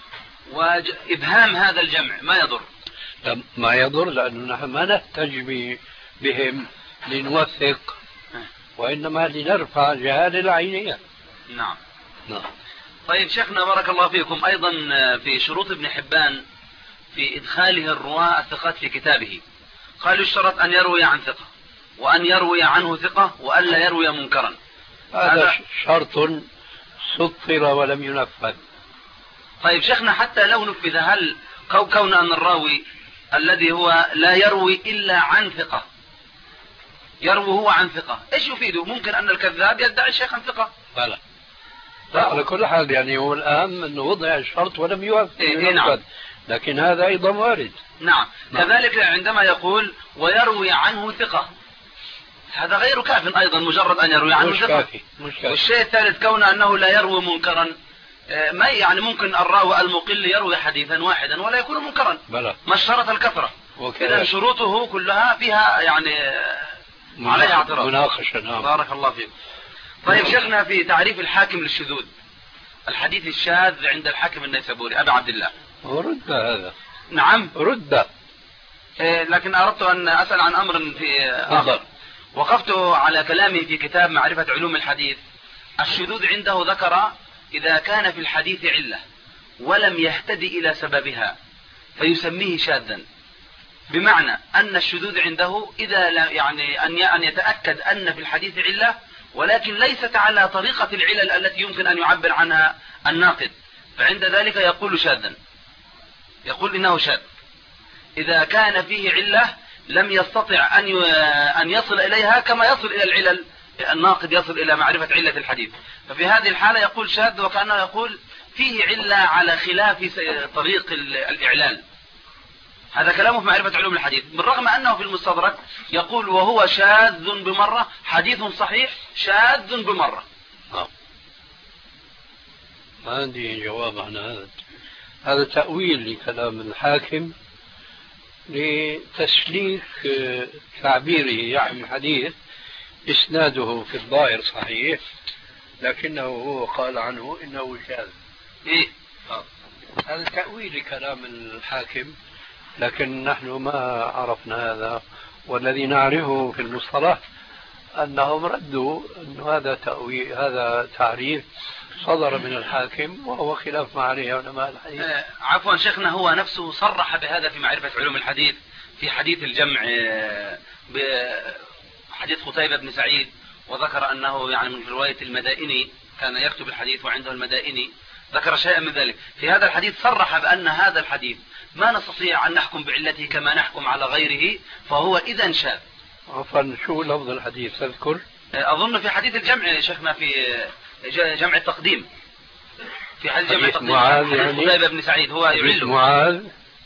وإبهام هذا الجمع ما يضر؟ ما يضر، لأننا نحن ما نحتج بهم لنوثق وإنما لنرفع جهال العينية. نعم. نعم. طيب شيخنا بارك الله فيكم، أيضا في شروط ابن حبان في إدخاله الرواة الثقات في كتابه قال يشترط أن يروي عن ثقة وأن يروي عنه ثقة وألا يروي منكرا. هذا شرط سطر ولم ينفذ. طيب شيخنا حتى لو نفذ، هل كون أن الراوي الذي هو لا يروي إلا عن ثقة يروي هو عن ثقة إيش يفيده؟ ممكن أن الكذاب يدعي شيخا ثقة. لا لا على كل حال يعني هو الأهم أنه وضع الشرط ولم ينفذ. إيه نعم. لكن هذا أيضا وارد. نعم. نعم. كذلك عندما يقول ويروي عنه ثقة هذا غير كاف أيضا، مجرد أن يروي عنه ثقة. كافي. مش كافي. والشيء الثالث كون أنه لا يروي منكرا، ما يعني ممكن الراوي المقل يروي حديثا واحدا ولا يكون منكرا. بلى. ما اشترط الكثرة. إذا شروطه كلها فيها يعني عليها اعتراض. مناقشة. نعم. بارك الله فيك. طيب شيخنا في تعريف الحاكم للشذوذ، الحديث الشاذ عند الحاكم النيسابوري أبي عبد الله. رد هذا. نعم. رد. إيه لكن أردت أن أسأل عن أمر في آخر. وقفت على كلامي في كتاب معرفة علوم الحديث. الشذوذ عنده ذكر إذا كان في الحديث علة ولم يهتدي إلى سببها فيسميه شاذا، بمعنى أن الشذوذ عنده إذا يعني أن يتأكد أن في الحديث علة ولكن ليست على طريقة العلل التي يمكن أن يعبر عنها الناقد، فعند ذلك يقول شاذا، يقول إنه شاذ إذا كان فيه علة لم يستطع أن أن يصل إليها كما يصل إلى العلل، الناقد يصل إلى معرفة علة الحديث. ففي هذه الحالة يقول شاذ وكأنه يقول فيه علة على خلاف طريق الإعلال. هذا كلامه في معرفة علوم الحديث، بالرغم أنه في المستدرك يقول وهو شاذ بمرة، حديث صحيح شاذ بمرة. ما عندي جواب عن هذا. هذا تأويل لكلام الحاكم لتسليك تعبيره يعني الحديث إسناده في الظاهر صحيح، لكنه هو قال عنه إنه شاذ. إيه؟ هذا تأويل لكلام الحاكم، لكن نحن ما عرفنا هذا، والذي نعرفه في المصطلح أنهم ردوا أن هذا تأويل، هذا تعريف صدر من الحاكم وهو خلاف ما عليه علماء الحديث. آه عفوا شيخنا، هو نفسه صرح بهذا في معرفة علوم الحديث في حديث الجمع بحديث قتيبة بن سعيد، وذكر أنه يعني من رواية المدائني، كان يكتب الحديث وعنده المدائني، ذكر شيئا من ذلك. في هذا الحديث صرح بأن هذا الحديث ما نستطيع أن نحكم بعلته كما نحكم على غيره، فهو إذا شاذ. عفوا شو لفظ الحديث تذكر؟ أظن في حديث الجمع شيخنا، في جمع التقديم، في حديث جمع التقديم معاذ يعني قتيبة بن سعيد هو يعله. معاذ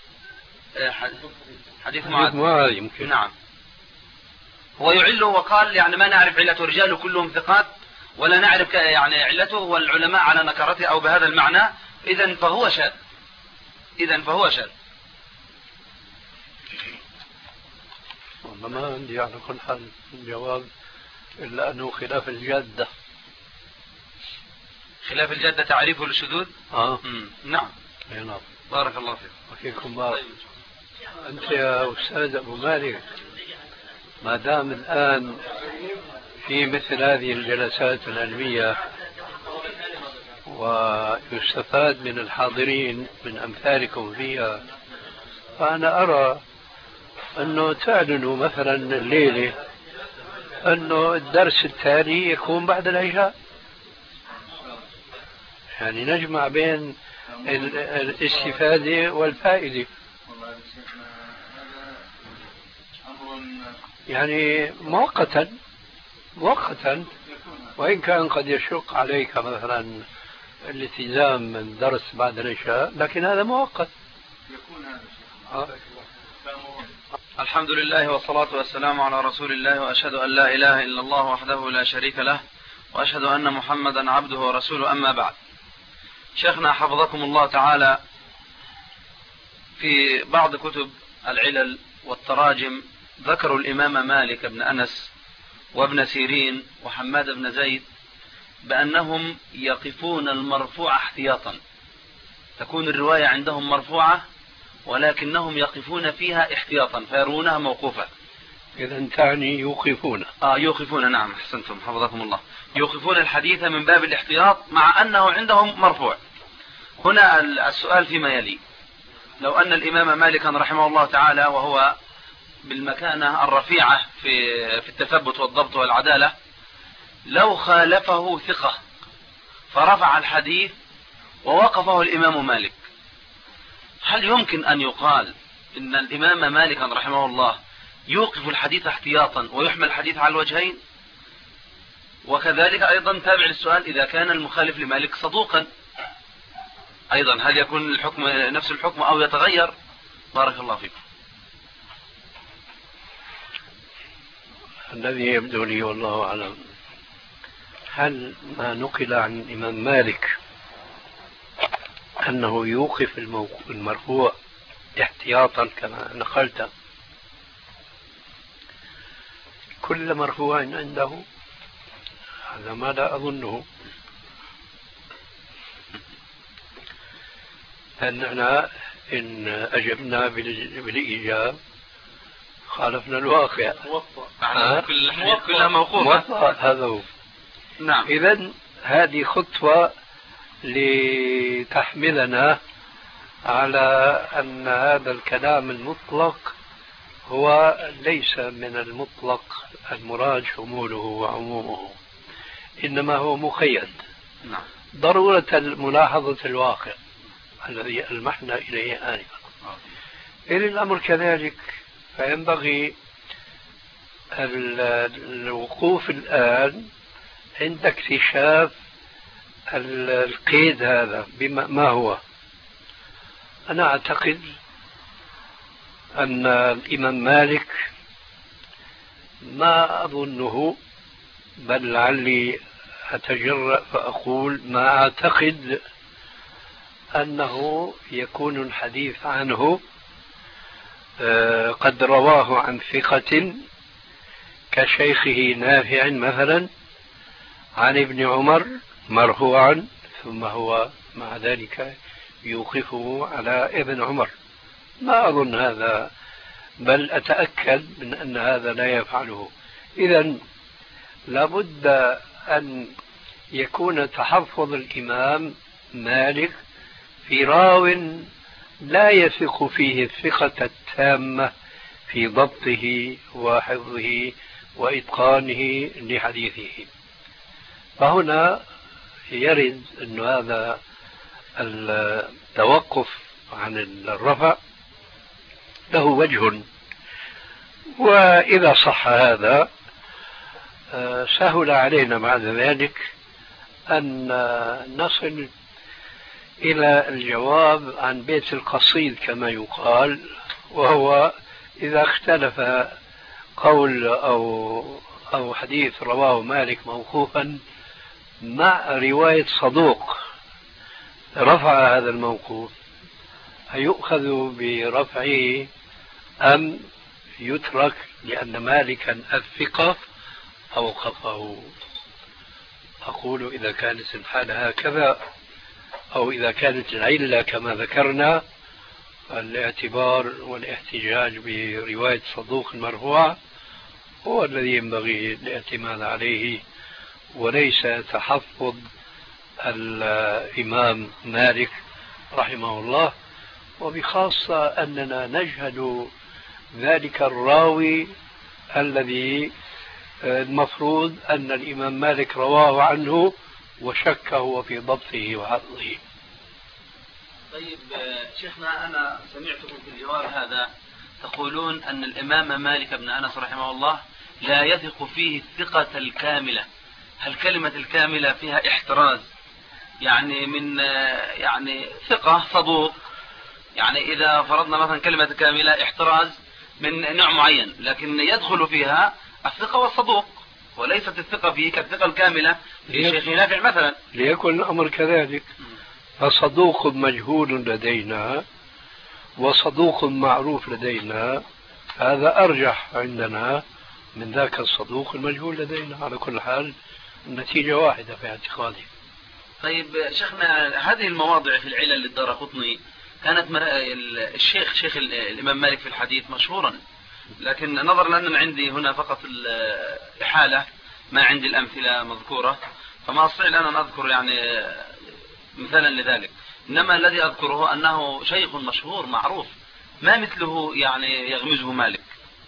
حديث معاذ معاذ يمكن. نعم، هو يعله وقال يعني ما نعرف علته، رجاله كلهم ثقات ولا نعرف يعني علته، والعلماء على نكرته أو بهذا المعنى، إذا فهو شاذ، إذا فهو شاذ. والله ما عندي على كل حال الجواب إلا أنه خلاف الجادة. خلاف الجادة تعريفه للشذوذ؟ آه مم. نعم. نعم. بارك الله فيك. وفيكم بارك. أنت يا أستاذ أبو مالك، ما دام الآن في مثل هذه الجلسات العلمية ويستفاد من الحاضرين من أمثالكم فيها، فأنا أرى أنه تعلنوا مثلا الليلة أنه الدرس التالي يكون بعد العشاء، يعني نجمع بين الاستفادة والفائدة، يعني مؤقتا مؤقتا، وإن كان قد يشق عليك مثلا الالتزام من درس بعد العشاء، لكن هذا مؤقت. آه. الحمد لله والصلاة والسلام على رسول الله، وأشهد أن لا إله إلا الله وحده لا شريك له، وأشهد أن محمدا عبده ورسوله، أما بعد. شيخنا حفظكم الله تعالى، في بعض كتب العلل والتراجم ذكروا الإمام مالك بن أنس وابن سيرين وحماد بن زيد بأنهم يقفون المرفوع احتياطا، تكون الرواية عندهم مرفوعة ولكنهم يقفون فيها احتياطا فيرونها موقوفة. إذا تعني يوقفون. آه يوقفون، نعم أحسنتم حفظكم الله، يوقفون الحديث من باب الاحتياط مع أنه عندهم مرفوع. هنا السؤال فيما يلي: لو أن الإمام مالكا رحمه الله تعالى وهو بالمكانة الرفيعة في في التثبت والضبط والعدالة، لو خالفه ثقة فرفع الحديث ووقفه الإمام مالك، هل يمكن أن يقال إن الإمام مالك رحمه الله يوقف الحديث احتياطا ويحمل الحديث على الوجهين؟ وكذلك أيضا تابع للسؤال: إذا كان المخالف لمالك صدوقا أيضا هل يكون الحكم نفس الحكم أو يتغير؟ بارك الله فيكم. الذي يبدو لي والله أعلم، هل ما نقل عن الإمام مالك أنه يوقف المرفوع احتياطا كما نقلت كل مرفوع عنده؟ هذا ما لا أظنه، أننا إن أجبنا بالإيجاب خالفنا الواقع. كل الحديث كلها موقوفة. هذا هو. نعم. إذن هذه خطوة لتحملنا على أن هذا الكلام المطلق هو ليس من المطلق المراد شموله وعمومه، إنما هو مقيد. نعم. ضرورة ملاحظة الواقع الذي ألمحنا إليه آنفا. إن الأمر كذلك فينبغي الوقوف الآن عند اكتشاف القيد هذا بما ما هو. أنا أعتقد أن الإمام مالك ما أظنه، بل لعلي أتجرأ فأقول ما أعتقد أنه يكون الحديث عنه قد رواه عن ثقة كشيخه نافع مثلا عن ابن عمر مرفوعا، ثم هو مع ذلك يوقفه على ابن عمر. ما أظن هذا، بل أتأكد من أن هذا لا يفعله. إذن لابد أن يكون تحفظ الإمام مالك في راو لا يثق فيه الثقة التامة في ضبطه وحفظه وإتقانه لحديثه. فهنا يرد أن هذا التوقف عن الرفع له وجه، وإذا صح هذا سهل علينا بعد ذلك أن نصل إلى الجواب عن بيت القصيد كما يقال، وهو إذا اختلف قول أو أو حديث رواه مالك موقوفا مع رواية صدوق رفع هذا الموقوف، هيؤخذ برفعه أم يترك لأن مالكا الثقة أوقفه؟ أقول إذا كانت الحالة هكذا، أو إذا كانت العلة كما ذكرنا، الاعتبار والاحتجاج برواية صدوق المرفوع هو الذي ينبغي الاعتماد عليه، وليس تحفظ الإمام مالك رحمه الله، وبخاصة أننا نجهل ذلك الراوي الذي المفروض أن الإمام مالك رواه عنه وشك هو في ضبطه وحفظه. طيب شيخنا، أنا سمعتكم في الجواب هذا تقولون أن الإمام مالك بن أنس رحمه الله لا يثق فيه الثقة الكاملة. هل كلمة الكاملة فيها احتراز؟ يعني من يعني ثقة صدوق، يعني إذا فرضنا مثلا كلمة كاملة احتراز من نوع معين، لكن يدخل فيها الثقة والصدوق، وليست الثقة فيه كالثقة الكاملة في الشيخ نافع مثلا. ليكن الأمر كذلك، فصدوق مجهول لدينا وصدوق معروف لدينا، هذا أرجح عندنا من ذاك الصدوق المجهول لدينا. على كل حال النتيجة واحدة في اعتقادي. طيب شيخنا، هذه المواضع في العلل للدارقطني كانت الشيخ شيخ الإمام مالك في الحديث مشهورا، لكن نظرا لأن عندي هنا فقط الإحالة ما عندي الأمثلة مذكورة، فما أستطيع الآن أن أذكر يعني مثالا لذلك. إنما الذي أذكره أنه شيخ مشهور معروف ما مثله يعني يغمزه مالك.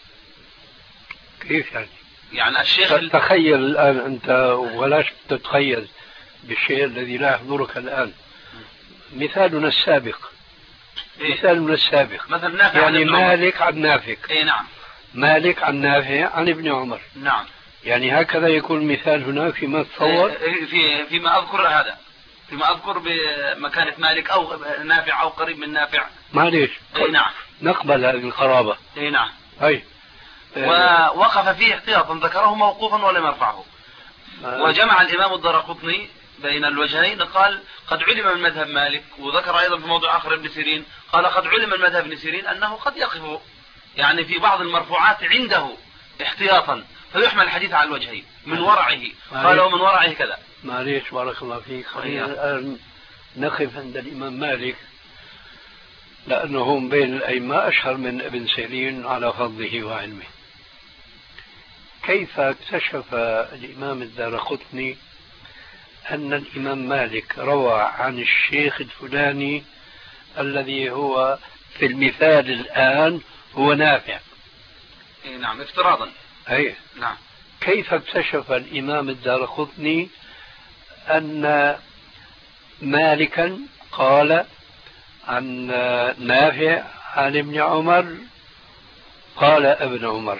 كيف يعني؟ يعني الشيخ تخيل الآن أنت، ولاش تتخيل بالشيء الذي لا يحضرك الآن. مثالنا السابق إيه؟ مثالنا السابق مثلا نافع يعني عن مالك عن نافع. إيه نعم. مالك عن نافع عن ابن عمر. نعم. يعني هكذا يكون المثال هنا فيما تصور. إيه في فيما أذكر هذا، فيما أذكر بمكانة مالك أو نافع أو قريب من نافع. معليش. إيه نعم. نقبل هذه القرابة. إيه نعم. أي. ووقف فيه احتياطا، ذكره موقوفا ولم يرفعه. آه. وجمع الإمام الدارقطني بين الوجهين، قال قد علم من مذهب مالك، وذكر أيضا في موضوع آخر ابن سيرين قال قد علم من مذهب ابن سيرين أنه قد يقف يعني في بعض المرفوعات عنده احتياطا، فيحمل الحديث على الوجهين من ورعه. قال ومن ورعه كذا. معليش بارك الله فيك، خلينا الآن نقف عند الإمام مالك، لأنه هم بين الأئمة أشهر من ابن سيرين على فضله وعلمه. كيف اكتشف الإمام الدارقطني أن الإمام مالك روى عن الشيخ الفلاني الذي هو في المثال الآن هو نافع؟ إيه نعم، افتراضا. أي نعم. كيف اكتشف الإمام الدارقطني أن مالكا قال عن نافع عن ابن عمر قال ابن عمر.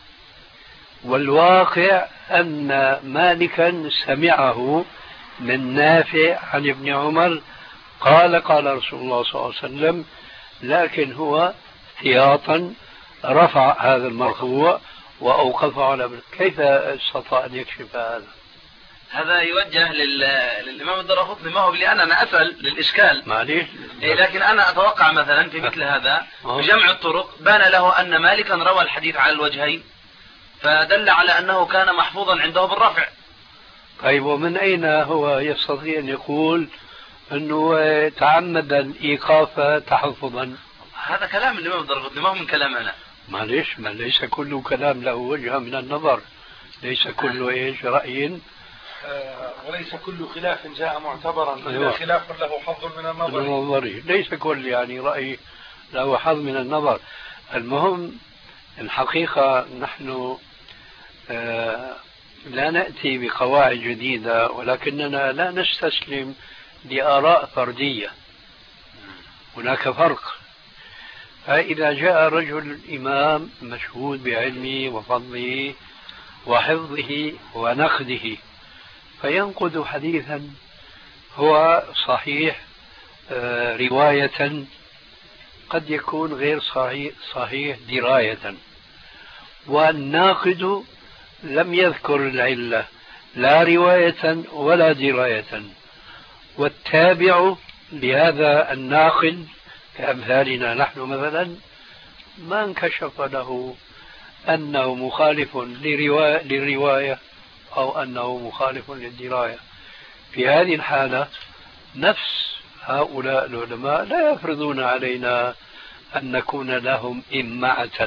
والواقع أن مالكا سمعه من نافع عن ابن عمر قال قال رسول الله صلى الله عليه وسلم، لكن هو احتياطا رفع هذا المرفوع وأوقفه على ابن. كيف استطاع أن يكشف هذا؟ هذا يوجه لل... للإمام الدارقطني، ما هو لأن أنا أسأل للإشكال معليش. إيه، لكن أنا أتوقع مثلا في مثل هذا بجمع الطرق بان له أن مالكا روى الحديث على الوجهين، فدل على أنه كان محفوظا عنده بالرفع. طيب ومن أين هو يستطيع أن يقول أنه تعمد الإيقاف تحفظا؟ هذا كلام الإمام الدارقطني، ما هو من كلام أنا. معليش، ما ليس كل كلام له وجه من النظر، ليس كل إيش رأي آه وليس كل خلاف جاء معتبرا، أيوة. خلاف له حظ من النظر. من النظر ليس كل يعني رأي له حظ من النظر. المهم الحقيقة نحن آه لا نأتي بقواعد جديدة، ولكننا لا نستسلم لآراء فردية. هناك فرق. فإذا جاء رجل إمام مشهود بعلمه وفضله وحفظه ونقده فينقد حديثا هو صحيح آه رواية، قد يكون غير صحيح, صحيح دراية، والناقد لم يذكر العلة لا رواية ولا دراية، والتابع لهذا الناقد كأمثالنا نحن مثلا ما انكشف له أنه مخالف لرواية, للرواية أو أنه مخالف للدراية. في هذه الحالة نفس هؤلاء العلماء لا يفرضون علينا أن نكون لهم إمعة.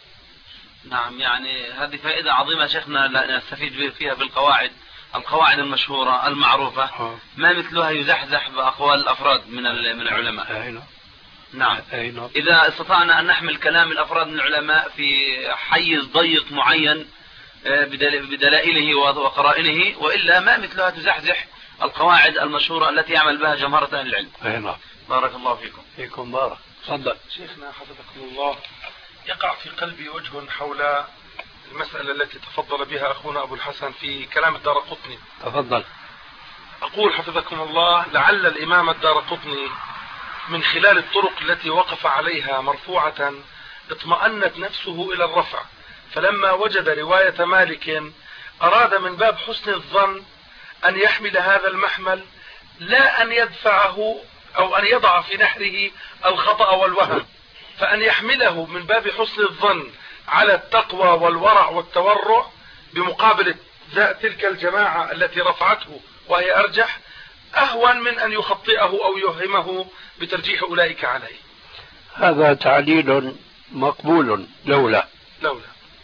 نعم، يعني هذه فائدة عظيمة شيخنا نستفيد فيها بالقواعد، القواعد المشهورة المعروفة ما مثلها يزحزح بأقوال الأفراد من من العلماء. نعم. إذا استطعنا أن نحمل كلام الأفراد من العلماء في حيز ضيق معين بدلائله وقرائنه، وإلا ما مثلها تزحزح القواعد المشهورة التي يعمل بها جمهرة أهل العلم. أينا. بارك الله فيكم. فيكم بارك. تفضل. شيخنا حفظكم الله، يقع في قلبي وجه حول المسألة التي تفضل بها أخونا أبو الحسن في كلام الدارقطني. تفضل. أقول حفظكم الله، لعل الإمام الدارقطني من خلال الطرق التي وقف عليها مرفوعة اطمأنت نفسه إلى الرفع، فلما وجد رواية مالك أراد من باب حسن الظن أن يحمل هذا المحمل، لا أن يدفعه أو أن يضع في نحره الخطأ والوهم، فأن يحمله من باب حسن الظن على التقوى والورع والتورع بمقابل تلك الجماعة التي رفعته وهي أرجح، أهون من أن يخطئه أو يوهمه بترجيح أولئك عليه. هذا تعليل مقبول لولا لولا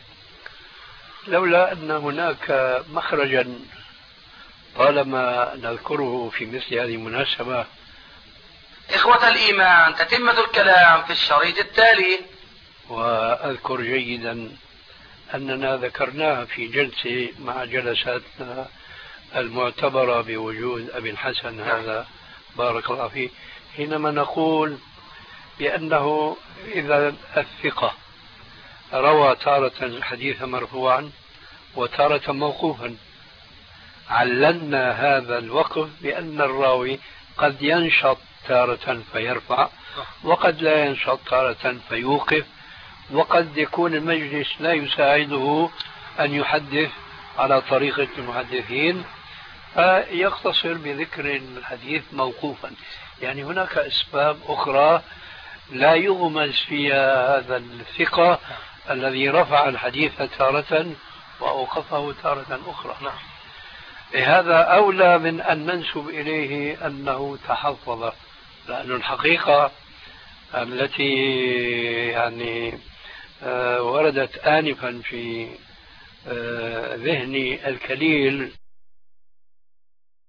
لولا أن هناك مخرجا طالما نذكره في مثل هذه المناسبة. إخوة الإيمان، تتمة الكلام في الشريط التالي. وأذكر جيدا أننا ذكرناها في جلسة مع جلساتنا المعتبرة بوجود أبي الحسن هذا بارك الله فيه، حينما نقول بأنه إذا الثقة روى تارة الحديث مرفوعا وتارة موقوفا، عللنا هذا الوقف بأن الراوي قد ينشط تارة فيرفع، وقد لا ينشط تارة فيوقف، وقد يكون المجلس لا يساعده أن يحدث على طريقة المحدثين فيقتصر بذكر الحديث موقوفا. يعني هناك أسباب أخرى لا يغمز فيها هذا الثقة الذي رفع الحديث تارة وأوقفه تارة أخرى. نعم. هذا أولى من أن ننسب إليه أنه تحفظ، لأن الحقيقة التي يعني وردت آنفا في ذهني الكليل